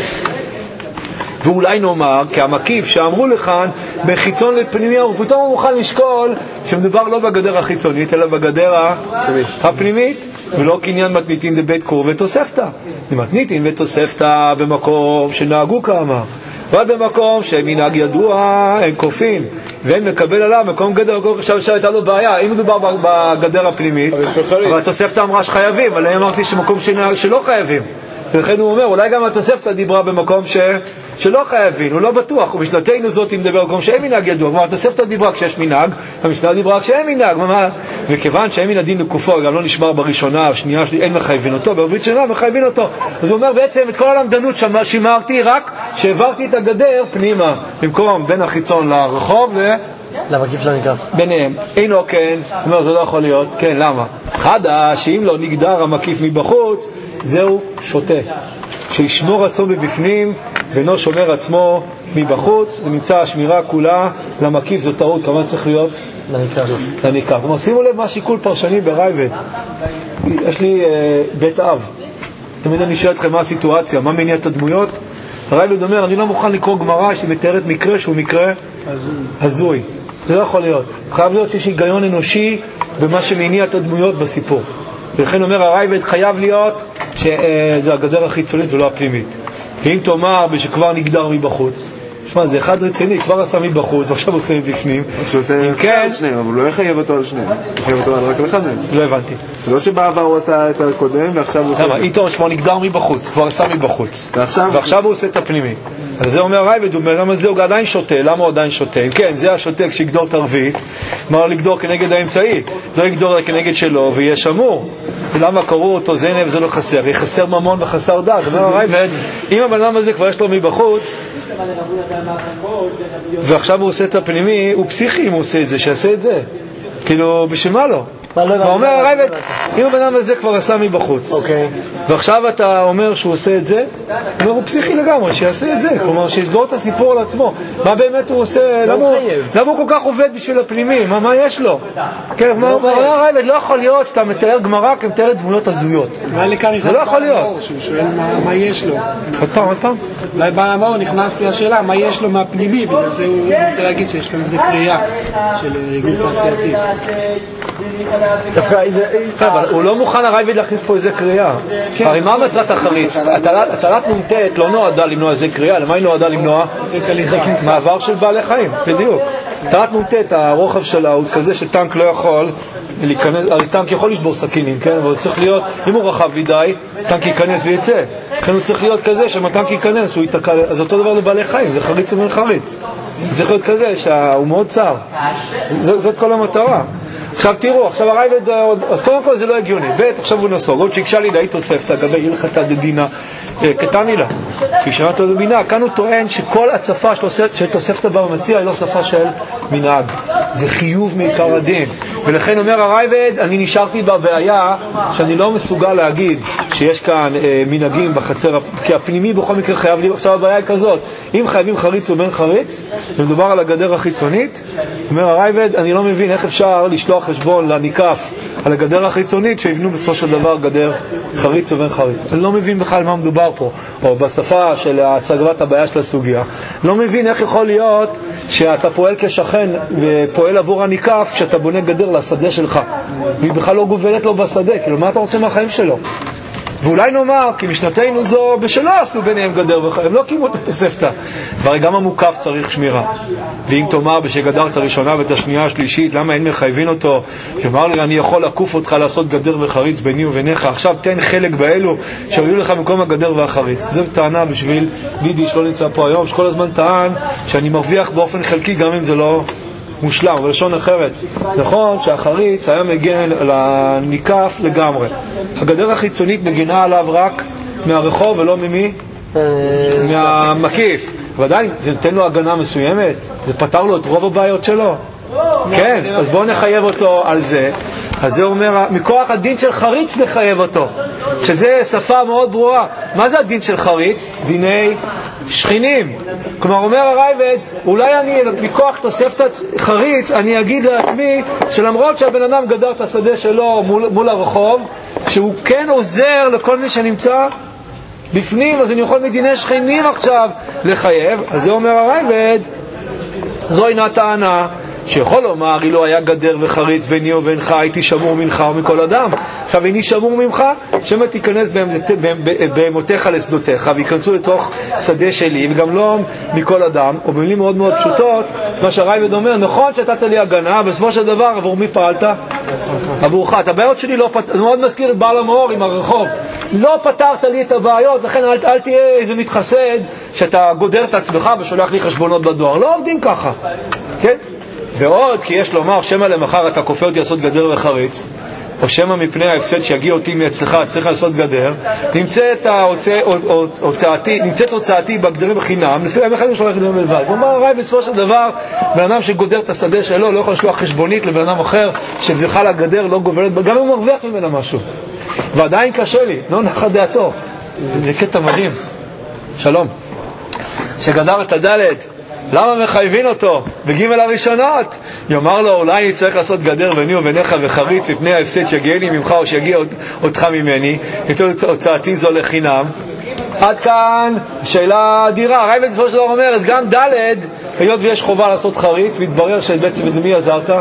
A: ואולי נאמר, כי המקיף שאמרו לכאן בחיצון לפנימי, ופתאום הוא מוכן לשקול שמדובר לא בגדר החיצונית אלא בגדר הפנימית, ולא קניין מתניתין דבית קור ותוספתא. מתניתין ותוספתא במקום שנהגו כאמר, ועד במקום שמנהג ידוע הם קופים ואין מקבל עליו מקום גדר. עכשיו עכשיו הייתה לו בעיה, אם מדובר בגדר הפנימית, אבל התוספתא אמרה שחייבים, אבל אני אמרתי שמקום שנהג שלא חייבים, ולכן הוא אומר אולי גם התוספתא דיברה במקום ש... שלא חייבים, הוא לא בטוח. ובשלתנו זאת אם דבר במקום שאין מנהג ידוע, כלומר התוספתא דיברה כשיש מנהג, המשנה דיברה כשאין מנהג. וכיוון שאין מן הדין לקופו גם לא נשמר בראשונה או שנייה שלי, אין מחייבים אותו, בעברית שנה מחייבים אותו. אז הוא אומר בעצם את כל הלמדנות שימרתי רק שהעברתי את הגדר פנימה, במקום בין החיצון לרחוב ו...
E: למקיף לא ניקף
A: ביניהם. אינו כן, הוא אומר זה לא יכול להיות. כן, למה? חדש, שאם לא נגדר המקיף מבחוץ, זהו שוטה, שישמור עצמו בבפנים ואינו שומר עצמו מבחוץ. זה נמצא השמירה כולה למקיף, זו טעות, כמובן צריך להיות לניקף. כלומר, שימו לב מה שיקול פרשני ברייבד. יש לי אה, בית אב, תמיד אני שואל אתכם מה הסיטואציה, מה מניע את הדמויות. הרייבד אומר, אני לא מוכן לקרוא גמרא שמתארת מקרה שהוא מקרה הזוי. זה לא יכול להיות. חייב להיות שיש היגיון אנושי במה שמניע את הדמויות בסיפור. ולכן אומר הרייבד חייב להיות שזה הגדר החיצונית ולא הפנימית. ואם תאמר שכבר נגדר מבחוץ, שמע, זה אחד רציני, כבר עשה מבחוץ, ועכשיו עושה מבפנים.
B: שהוא עושה על שניהם, אבל הוא לא יחייב אותו על שניהם. הוא יחייב אותו על רק על אחד מהם.
A: לא הבנתי.
B: זה לא שבעבר הוא עשה את הקודם, ועכשיו הוא...
A: למה? איתו כבר נגדר מבחוץ, כבר עשה מבחוץ. ועכשיו הוא עושה את הפנימי. אז זה אומר רייבד, הוא אומר, למה זה הוא עדיין שותה? למה הוא עדיין שותה? כן, זה השותה כשיגדור את הרביעית, מה לא לגדור כנגד האמצעי? לא יגדור כנגד שלו ויהיה שמור. ולמה קראו אותו זנב זה לא חסר? יהיה חסר ממון וחסר דת. אומר הרייבד, אם הבן אדם הזה כבר יש לו מבחוץ, ועכשיו הוא עושה את הפנימי, הוא פסיכי אם הוא עושה את זה, שיעשה את זה. כאילו, בשביל מה לא? ואומר הרייבד, אם הבן אדם הזה כבר עשה מבחוץ, ועכשיו אתה אומר שהוא עושה את זה, אומר הוא פסיכי לגמרי, שיעשה את זה, כלומר שיסגור את הסיפור על עצמו. מה באמת הוא עושה? למה הוא כל כך עובד בשביל הפנימי? מה יש לו? כן, אומר הרייבד, לא יכול להיות שאתה מתאר גמרא כמתאר דמויות הזויות. זה לא יכול להיות.
C: שהוא שואל מה יש לו.
A: עוד פעם, עוד פעם.
C: אולי בעל המאור נכנס לשאלה מה יש לו מהפנימי, בגלל זה הוא רוצה להגיד שיש כאן איזה קריאה של ריגול תעשייתי.
A: אבל הוא לא מוכן הרייבד להכניס פה איזה קריאה. הרי מה מטרת החריץ? הטלת נ"ט לא נועדה למנוע איזה קריאה. למה היא נועדה למנוע? מעבר של בעלי חיים, בדיוק. הטלת נ"ט, הרוחב שלה הוא כזה שטנק לא יכול להיכנס, הרי טנק יכול לשבור סכינים, כן? אבל הוא צריך להיות, אם הוא רחב מדי, טנק ייכנס ויצא. לכן הוא צריך להיות כזה שאם הטנק ייכנס הוא ייתקע. אז אותו דבר לבעלי חיים, זה חריץ ומן חריץ. זה צריך להיות כזה שהוא מאוד צר. זאת כל המטרה. עכשיו תראו, עכשיו הרייבד, אז קודם כל זה לא הגיוני. ב' עכשיו הוא נסוג, עוד שהקשה לי די תוספתא, גבי הלכתא דדינא, קטני לה. כי שמעת לו דמינה, כאן הוא טוען שכל הצפה של תוספתא בבא מציעא היא לא שפה של מנהג. זה חיוב מעיקר הדין. ולכן אומר הרייבד, אני נשארתי בבעיה שאני לא מסוגל להגיד שיש כאן אה, מנהגים בחצר, כי הפנימי בכל מקרה חייב לי. עכשיו הבעיה היא כזאת, אם חייבים חריץ ובין חריץ, ומדובר על הגדר החיצונית, אומר הרייבד, אני לא מבין איך אפשר לשלוח חשבון לניקף על הגדר החיצונית שיבנו בסופו של דבר גדר חריץ ובין חריץ. אני לא מבין בכלל מה מדובר פה, או בשפה של הצגת הבעיה של הסוגיה. לא מבין איך יכול להיות שאתה פועל כשכן ופועל עבור הניקף שאתה בונה גדר לשדה שלך, והיא בכלל לא גובלת לו בשדה. כאילו, מה אתה רוצה מהחיים שלו? ואולי נאמר, כי משנתנו זו בשלא עשו ביניהם גדר וחיים, הם לא קימו את התוספתא. והרי גם המוקף צריך שמירה. ואם תאמר בשגדרת הראשונה ואת השנייה השלישית, למה אין מחייבים אותו? יאמר לי, אני יכול לקוף אותך לעשות גדר וחריץ ביני וביניך, עכשיו תן חלק באלו שהיו לך במקום הגדר והחריץ. זו טענה בשביל דידי שלא נמצא פה היום, שכל הזמן טען שאני מרוויח באופן חלקי גם אם זה לא מושלם, בלשון אחרת. נכון שהחריץ היה מגן לניקף לגמרי. הגדר החיצונית מגינה עליו רק מהרחוב ולא ממי? מהמקיף. ועדיין, זה נותן לו הגנה מסוימת? זה פתר לו את רוב הבעיות שלו? כן, אז בואו נחייב אותו על זה. אז זה אומר, מכוח הדין של חריץ נחייב אותו, שזה שפה מאוד ברורה. מה זה הדין של חריץ? דיני שכינים. כלומר אומר הרייבד, אולי אני מכוח תוספתא חריץ אני אגיד לעצמי שלמרות שהבן אדם גדר את השדה שלו מול, מול הרחוב, שהוא כן עוזר לכל מי שנמצא בפנים, אז אני יכול מדיני שכינים עכשיו לחייב. אז זה אומר הרייבד, זו אינה טענה שיכול לומר, אילו היה גדר וחריץ ביני ובינך, הייתי שמור ממך ומכל אדם. עכשיו, איני שמור ממך, שמה תיכנס בהמותיך לשדותיך, ויכנסו לתוך שדה שלי, וגם לא מכל אדם, או במילים מאוד מאוד פשוטות, מה שהרייבד אומר, נכון שתת לי הגנה, בסופו של דבר, עבור מי פעלת? עבורך. את הבעיות שלי לא פתרת, זה מאוד מזכיר את בעל המאור עם הרחוב. לא פתרת לי את הבעיות, לכן אל, אל תהיה איזה מתחסד, שאתה גודר את עצמך ושולח לי חשבונות בדואר. לא עובדים ככה. כן? ועוד, כי יש לומר, שמה למחר אתה כופה אותי לעשות גדר וחריץ, או שמה מפני ההפסד שיגיע אותי מאצלך, צריך לעשות גדר, נמצאת הוצאתי, נמצאת הוצאתי בגדרים בחינם, לפי המחד יש לו גדרים בלבד. הוא אומר, הרי בסופו של דבר, בן אדם שגודר את השדה שלו, לא יכול לשלוח חשבונית לבן אדם אחר, שבזכה לגדר לא גובלת, גם אם הוא מרוויח ממנה משהו. ועדיין קשה לי, לא נחה דעתו. זה קטע מדהים. שלום. שגדר את הדלת, למה מחייבים אותו? בגימל הראשונות יאמר לו, אולי אני צריך לעשות גדר ביני וביניך וחריץ לפני ההפסד שיגיע לי ממך או שיגיע אותך ממני, יצא הוצאתי זו לחינם. עד כאן שאלה אדירה. הרייבד בסופו של דבר אומר, אז גם ד' היות ויש חובה לעשות חריץ, והתברר שבעצם למי עזרת?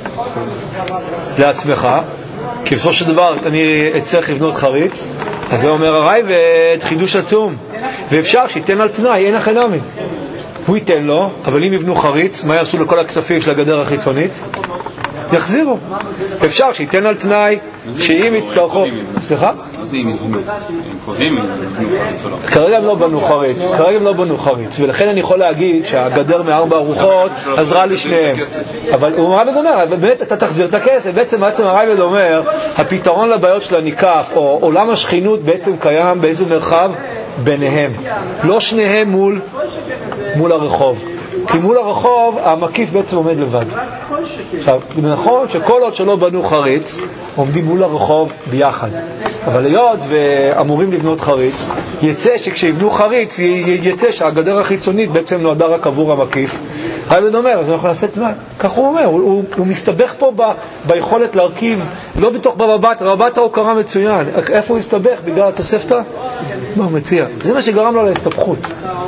A: לעצמך, כי בסופו של דבר אני אצטרך לבנות חריץ. אז זה אומר הרייבד, חידוש עצום, ואפשר שייתן על תנאי, אין הכי נמי. הוא ייתן לו, אבל אם יבנו חריץ, מה יעשו לכל הכספים של הגדר החיצונית? יחזירו. אפשר שייתן על תנאי, שאם יצטרכו... סליחה?
H: מה זה אם יבנו? הם קובעים אם יבנו חריץ או לא?
A: כרגע הם לא בנו חריץ, כרגע הם לא בנו חריץ, ולכן אני יכול להגיד שהגדר מארבע ארוחות עזרה לשניהם. אבל הוא הרייבד אומר, באמת אתה תחזיר את הכסף. בעצם בעצם הרייבד אומר, הפתרון לבעיות של הניקף, או עולם השכינות בעצם קיים באיזה מרחב? ביניהם. לא שניהם מול, מול הרחוב. כי מול הרחוב המקיף בעצם עומד לבד. עכשיו, נכון שכל עוד שלא בנו חריץ, עומדים מול הרחוב ביחד. אבל היות ואמורים לבנות חריץ, יצא שכשיבנו חריץ, יצא שהגדר החיצונית בעצם נועדה רק עבור המקיף. הרייבד אומר, אז אנחנו נעשה תנאי. כך הוא אומר, הוא, הוא, הוא מסתבך פה ב, ביכולת להרכיב, לא בתוך בבא בתרא, בבא בתרא הוא קרא מצוין. איפה הוא הסתבך? בגלל התוספתא? לא, הוא מציע. זה מה שגרם לו להסתבכות.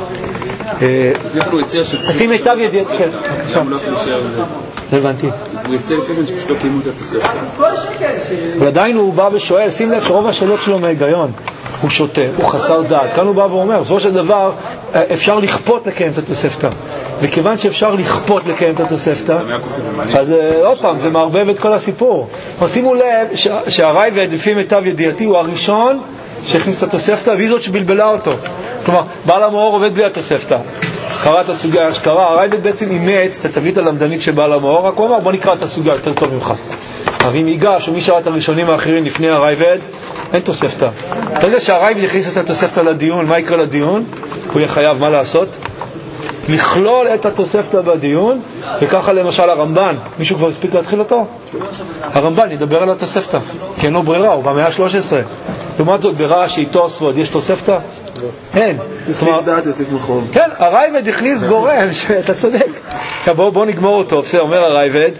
A: לפי מיטב ידיעת, כן, בבקשה. לא הבנתי.
H: הוא יצא לפעמים שפשוט לא קיימו את התוספתא.
A: אבל עדיין הוא בא ושואל, שים לב שרוב השאלות שלו מהיגיון. הוא שותה, הוא חסר דעת. כאן הוא בא ואומר, בסופו של דבר אפשר לכפות לקיים את התוספתא. וכיוון שאפשר לכפות לקיים את התוספתא, אז עוד פעם, זה מערבב את כל הסיפור. שימו לב שהרייבד, לפי מיטב ידיעתי, הוא הראשון שהכניס את התוספתא, והיא זאת שבלבלה אותו. כלומר, בעל המאור עובד בלי התוספתא. קרא את הסוגיה שקרא, הרייבד בעצם אימץ את התבנית הלמדנית של בעל המאור, רק הוא אמר, בוא נקרא את הסוגיה יותר טוב ממך. אבל אם ייגש, או מי שראה את הראשונים האחרים לפני הרייבד, אין תוספתא. אתה יודע שהרייבד יכניס את התוספתא לדיון, מה יקרה לדיון? הוא יהיה חייב מה לעשות? לכלול את התוספתא בדיון, וככה למשל הרמב"ן, מישהו כבר הספיק להתחיל אותו? הרמב"ן ידבר על התוספתא, כי אין לו ברירה, הוא במאה ה-שלוש עשרה. לעומת זאת, ברש"י, תוספות, יש תוספתא? אין.
B: יוסיף דעת, יוסיף מחום.
A: כן, הרייבד הכניס גורם, אתה צודק. בואו נגמור אותו, בסדר, אומר הרייבד,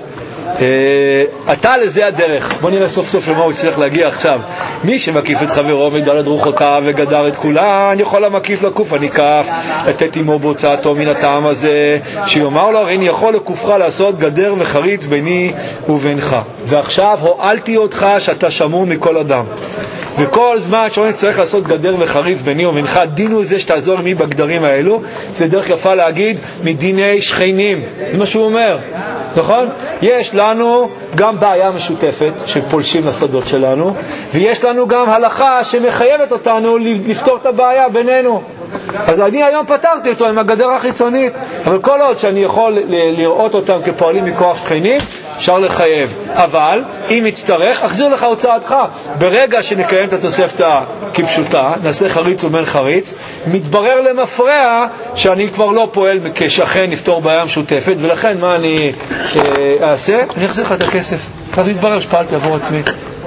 A: אתה לזה הדרך. בוא נראה סוף סוף למה הוא יצטרך להגיע עכשיו. מי שמקיף את חברו מדלת רוחותיו וגדר את כולן, יכול המקיף לקוף הניקף, לתת עמו בהוצאתו מן הטעם הזה, שיאמר לו, הרי אני יכול לקופך לעשות גדר וחריץ ביני ובינך. ועכשיו הועלתי אותך שאתה שמור מכל אדם. וכל זמן שאני צריך לעשות גדר וחריץ ביני ובינך, דינו זה שתעזור מי בגדרים האלו. זה דרך יפה להגיד מדיני שכנים. זה מה שהוא אומר, נכון? יש לנו גם בעיה משותפת שפולשים לשדות שלנו, ויש לנו גם הלכה שמחייבת אותנו לפתור את הבעיה בינינו. אז אני היום פתרתי אותו עם הגדר החיצונית, אבל כל עוד שאני יכול לראות אותם כפועלים מכוח שכנים, אפשר לחייב. אבל אם יצטרך, אחזיר לך הוצאתך. ברגע שנקיים את התוספתא כפשוטה, נעשה חריץ ובין חריץ, מתברר למפרע שאני כבר לא פועל כשכן לפתור בעיה משותפת, ולכן מה אני אה, אעשה? אני אחזיר לך את הכסף. אז מתברר שפעלתי עבור עצמי.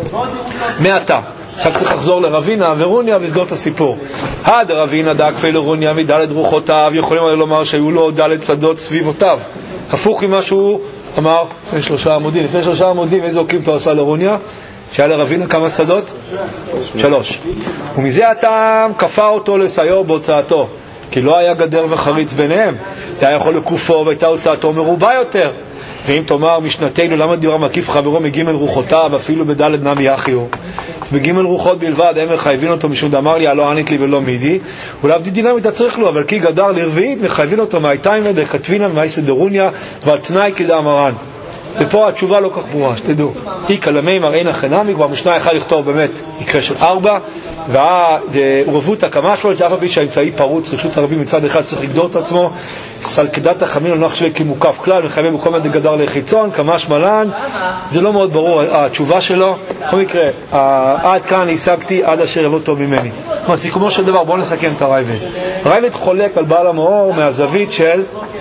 A: מעתה. עכשיו צריך לחזור לרבינה ורוניה ולסגור את הסיפור. הד רבינה דאקפי לרוניה מדלת רוחותיו, יכולים לומר שהיו לו דלת שדות סביבותיו. הפוך ממה שהוא אמר לפני שלושה עמודים. לפני שלושה עמודים איזה עוקים אתה עשה לרוניה? שהיה לרבינה כמה שדות? שלוש. ומזה הטעם כפה אותו לסיור בהוצאתו, כי לא היה גדר וחריץ ביניהם. היה יכול לקופו והייתה הוצאתו מרובה יותר. ואם תאמר משנתנו למה דירה מקיף חברו מגימל רוחותיו אפילו בדלת נמי יחיו, אז בגימל רוחות בלבד הם מחייבים אותו משום דאמר לי הלא ענית לי ולא מידי, אולי עבדי דינמית צריך לו, אבל כי גדר לרביעית מחייבים אותו מהייתיים וכתבינה מהייסד דרוניה ועל תנאי כדאמרן. ופה התשובה לא כך ברורה, שתדעו. היא כלמי מראין החנמי, כבר משנה אחד לכתוב באמת יקרה של ארבע, והעורבות הקמה שלו, זה אף הפי שהאמצעי פרוץ, רשות הרבים מצד אחד צריך לגדור את עצמו, סלקדת החמין לא נחשבי כמוקף כלל, מחייבים בכל מיני גדר לחיצון, כמה שמלן, זה לא מאוד ברור התשובה שלו. בכל מקרה, עד כאן השגתי עד אשר יבוא טוב ממני. סיכומו של דבר, בואו נסכם את הרייבד. הרייבד חולק על בעל המאור מהזווית של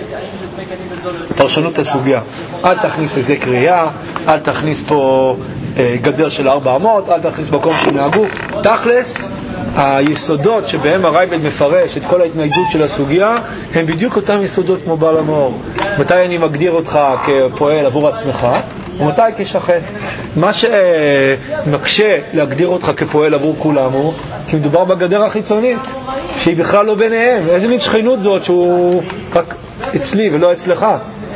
A: פרשנות הסוגיה. אל תכניס איזה קריאה, אל תכניס פה אה, גדר של ארבע אמות, אל תכניס מקום שנהגו. תכלס, היסודות שבהם הרייבד מפרש את כל ההתניידות של הסוגיה, הם בדיוק אותם יסודות כמו בעל המאור. מתי אני מגדיר אותך כפועל עבור עצמך, ומתי כשכן. מה שמקשה להגדיר אותך כפועל עבור כולם הוא, כי מדובר בגדר החיצונית, שהיא בכלל לא ביניהם. איזה מין שכנות זאת שהוא רק אצלי ולא אצלך.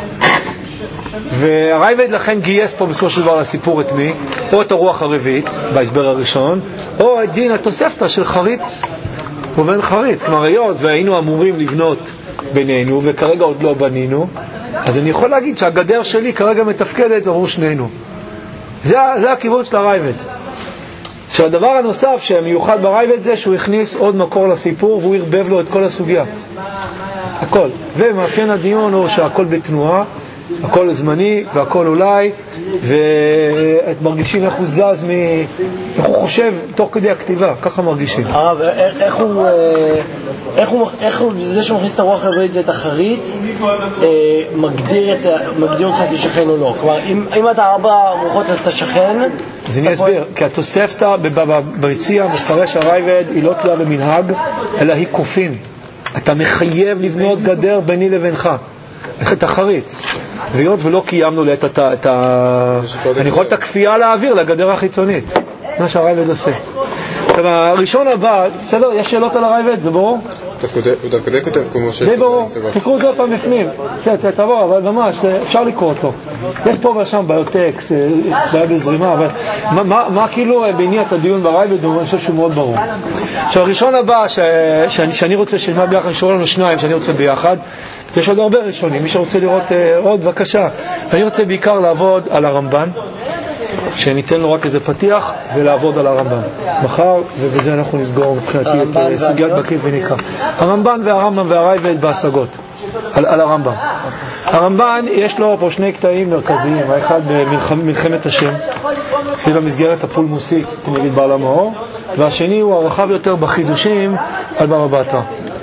A: והרייבד לכן גייס פה בסופו של דבר לסיפור את מי? או את הרוח הרביעית בהסבר הראשון, או את דין התוספתא של חריץ ובין חריץ. כלומר, היות והיינו אמורים לבנות בינינו, וכרגע עוד לא בנינו, אז אני יכול להגיד שהגדר שלי כרגע מתפקדת עבור שנינו. זה, זה הכיוון של הרייבד. שהדבר הנוסף שמיוחד ברייבד זה שהוא הכניס עוד מקור לסיפור, והוא הרבב לו את כל הסוגיה. הכל. ומאפיין הדיון הוא שהכל בתנועה, הכל זמני והכל אולי, ואת מרגישים איך הוא זז, מ... איך הוא חושב תוך כדי הכתיבה, ככה מרגישים.
E: הרב, איך הוא, איך הוא, איך הוא, זה שמכניס את הרוח הרביעית ואת החריץ, מגדיר, את, מגדיר אותך כשכן או לא? כלומר, אם, אם אתה ארבע רוחות אז אתה שכן?
A: אז אני אסביר, כי התוספתא ביציע מפרש הרייבד היא לא תלויה במנהג, אלא היא קופין. אתה מחייב לבנות גדר ביני לבינך. את החריץ, והיות ולא קיימנו לעת את ה... אני יכול את הכפייה להעביר לגדר החיצונית, מה שהרייבד עושה. הראשון הבא, בסדר, יש שאלות על הרייבד, זה ברור?
B: הוא דווקא די כותב כמו ש...
A: די ברור, תקראו אותו פעם בפנים, תבוא, אבל ממש, אפשר לקרוא אותו. יש פה ושם בעיות טקסט, בעיה בזרימה, אבל מה כאילו בעניין הדיון ברייבד, אני חושב שהוא מאוד ברור. עכשיו, הראשון הבא שאני רוצה שנלמד ביחד, נשארו לנו שניים שאני רוצה ביחד, יש עוד הרבה ראשונים, מי שרוצה לראות עוד, בבקשה. אני רוצה בעיקר לעבוד על הרמב"ן, שניתן לו רק איזה פתיח, ולעבוד על הרמב"ן. מחר, ובזה אנחנו נסגור מבחינתי את סוגיית בקיף וניקה. הרמב"ן והרמב"ם והרייבד בהשגות, על, על הרמב"ם. הרמב"ן יש לו פה שני קטעים מרכזיים, האחד במלחמת השם, שהיא במסגרת הפולמוסית, כנגד בעל המאור, והשני הוא הרחב יותר בחידושים על בבא בתרא.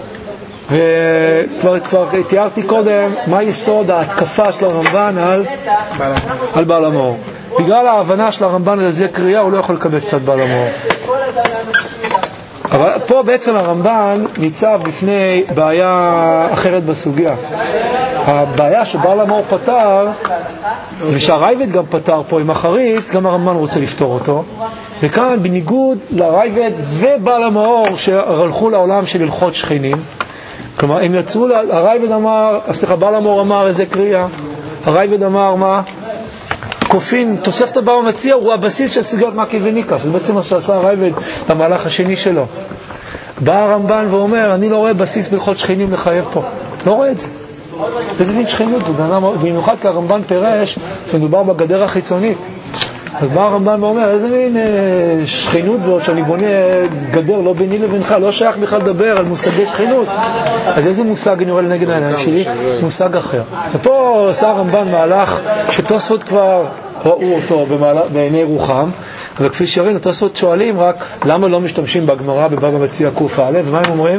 A: וכבר כבר תיארתי קודם מה יסוד ההתקפה של הרמב"ן על, על בעל המאור. בגלל ההבנה של הרמב"ן על זה קריאה הוא לא יכול לקבל קצת בעל המאור. אבל פה בעצם הרמב"ן ניצב בפני בעיה אחרת בסוגיה. הבעיה שבעל המאור פתר, ושהרייבד גם פתר פה עם החריץ, גם הרמב"ן רוצה לפתור אותו. וכאן בניגוד לרייבד ובעל המאור שהלכו לעולם של הלכות שכנים, כלומר, הם יצאו, הרייבד אמר, סליחה, בעל המאור אמר איזה קריאה, הרייבד אמר מה? קופין, תוספתא בא ומציע, הוא הבסיס של סוגיות מקיף וניקף, זה בעצם מה שעשה הרייבד במהלך השני שלו. בא הרמב"ן ואומר, אני לא רואה בסיס בהלכות שכנים לחייב פה, לא רואה את זה. איזה מין שכנות, במיוחד כי הרמב"ן פירש שמדובר בגדר החיצונית. אז בא הרמב"ן ואומר, איזה מין אה, שכנות זאת שאני בונה גדר לא ביני לבינך, לא שייך בכלל לדבר על מושגי שכנות. אז איזה מושג אני רואה לנגד העיניים שלי? מושג אחר. ופה עשה הרמב"ן מהלך שתוספות כבר ראו אותו במהלך, בעיני רוחם, וכפי שראינו, תוספות שואלים רק למה לא משתמשים בגמרא בבבא מציעא ק"א, ומה הם אומרים?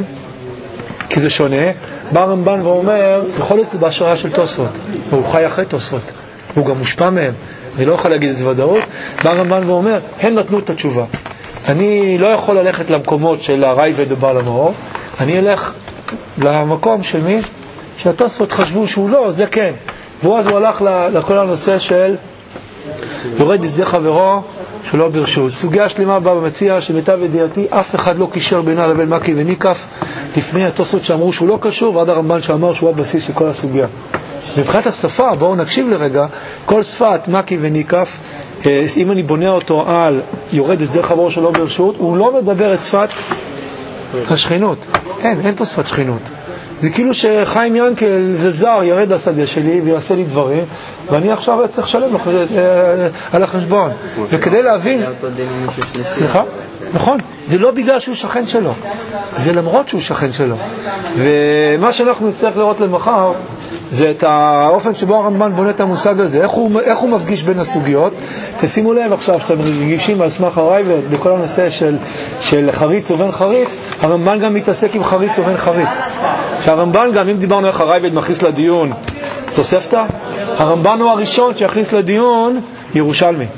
A: כי זה שונה. בא הרמב"ן ואומר, יכול להיות בהשראה של תוספות, והוא חי אחרי תוספות, והוא גם מושפע מהם. אני לא יכול להגיד את זה ודאות. בא הרמב"ן ואומר, הם נתנו את התשובה. אני לא יכול ללכת למקומות של הרייבד ובעל המאור, אני אלך למקום של מי? שהתוספות חשבו שהוא לא, זה כן. ואז הוא הלך לכל הנושא של יורד בשדה חברו שלא ברשות. סוגיה שלמה בא במציע שמיטב ידיעתי אף אחד לא קישר בינה לבין מקיף וניקף לפני התוספות שאמרו שהוא לא קשור, ועד הרמב"ן שאמר שהוא הבסיס של כל הסוגיה. מבחינת השפה, בואו נקשיב לרגע, כל שפת מקיף וניקף, אם אני בונה אותו על יורד בשדה חברו שלא ברשות, הוא לא מדבר את שפת השכנות. אין, אין פה שפת שכנות. זה כאילו שחיים ינקל זה זר, ירד לשדה שלי ויעשה לי דברים, ואני עכשיו צריך לשלם לו על החשבון. וכדי להבין... סליחה? נכון, זה לא בגלל שהוא שכן שלו, זה למרות שהוא שכן שלו. ומה שאנחנו נצטרך לראות למחר זה את האופן שבו הרמב"ן בונה את המושג הזה, איך הוא, איך הוא מפגיש בין הסוגיות. תשימו לב עכשיו שאתם רגישים על סמך הרייבד בכל הנושא של, של חריץ ובן חריץ, הרמב"ן גם מתעסק עם חריץ ובן חריץ. שהרמב"ן גם, אם דיברנו איך הרייבד מכניס לדיון תוספתא, הרמב"ן הוא הראשון שיכניס לדיון ירושלמי.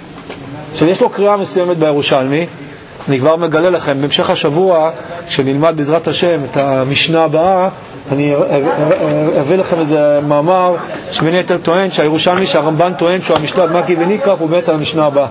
A: שיש לו קריאה מסוימת בירושלמי, אני כבר מגלה לכם, בהמשך השבוע שנלמד בעזרת השם את המשנה הבאה, אני אביא לכם איזה מאמר שבין היתר טוען שהירושלמי שהרמב"ן טוען שהוא המשנה על מקיף וניקף הוא באמת על המשנה הבאה,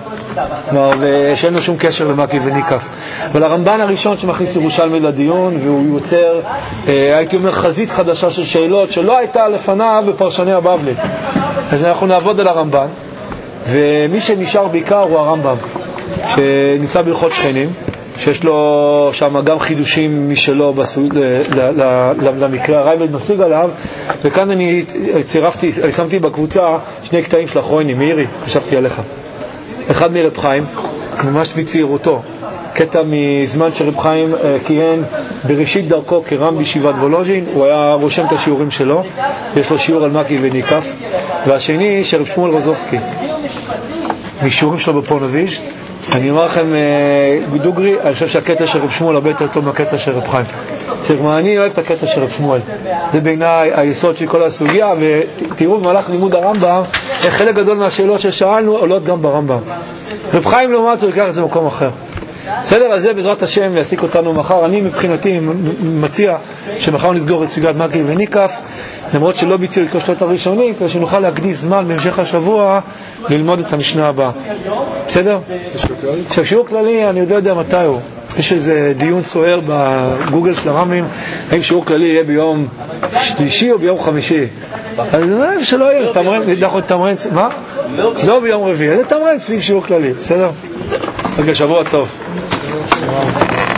A: ושאין לו שום קשר למקיף וניקף. אבל הרמב"ן הראשון שמכניס ירושלמי לדיון, והוא יוצר הייתי אומר חזית חדשה של שאלות שלא הייתה לפניו בפרשני הבבלי. אז אנחנו נעבוד על הרמב"ן, ומי שנשאר בעיקר הוא הרמב"ם שנמצא בהלכות שכנים, שיש לו שם גם חידושים משלו בסוג, ל, ל, ל, למקרה הרייבד משיג עליו, וכאן אני צירפתי, שמתי בקבוצה שני קטעים של אחרונים, מאירי, חשבתי עליך. אחד מרב חיים, ממש בצעירותו, קטע מזמן שרב חיים כיהן בראשית דרכו כרם בישיבת וולוז'ין, הוא היה רושם את השיעורים שלו, יש לו שיעור על מקי וניקף, והשני שרב שמואל רוזובסקי, משיעורים שלו בפונוביז'. אני אומר לכם בדוגרי, אני חושב שהקטע של רב שמואל הרבה יותר טוב מהקטע של רב חיים. אני אוהב את הקטע של רב שמואל, זה בעיניי היסוד של כל הסוגיה, ותראו במהלך לימוד הרמב"ם איך חלק גדול מהשאלות ששאלנו עולות גם ברמב"ם. רב חיים לעומת זאת ייקח את זה במקום אחר. בסדר, אז זה בעזרת השם יעסיק אותנו מחר. אני מבחינתי מציע שמחר נסגור את סוגיית מקי וניקף, למרות שלא ביצעו את השלושות הראשונים, כדי שנוכל להקדיש זמן בהמשך השבוע ללמוד את המשנה הבאה. בסדר? עכשיו שיעור כללי, אני לא יודע מתי הוא. יש איזה דיון סוער בגוגל של הרמים, האם שיעור כללי יהיה ביום שלישי או ביום חמישי. אז זה שלא יהיה, תמרן, מה? לא ביום רביעי, זה תמרן סביב שיעור כללי, בסדר? רגע, שבוע טוב.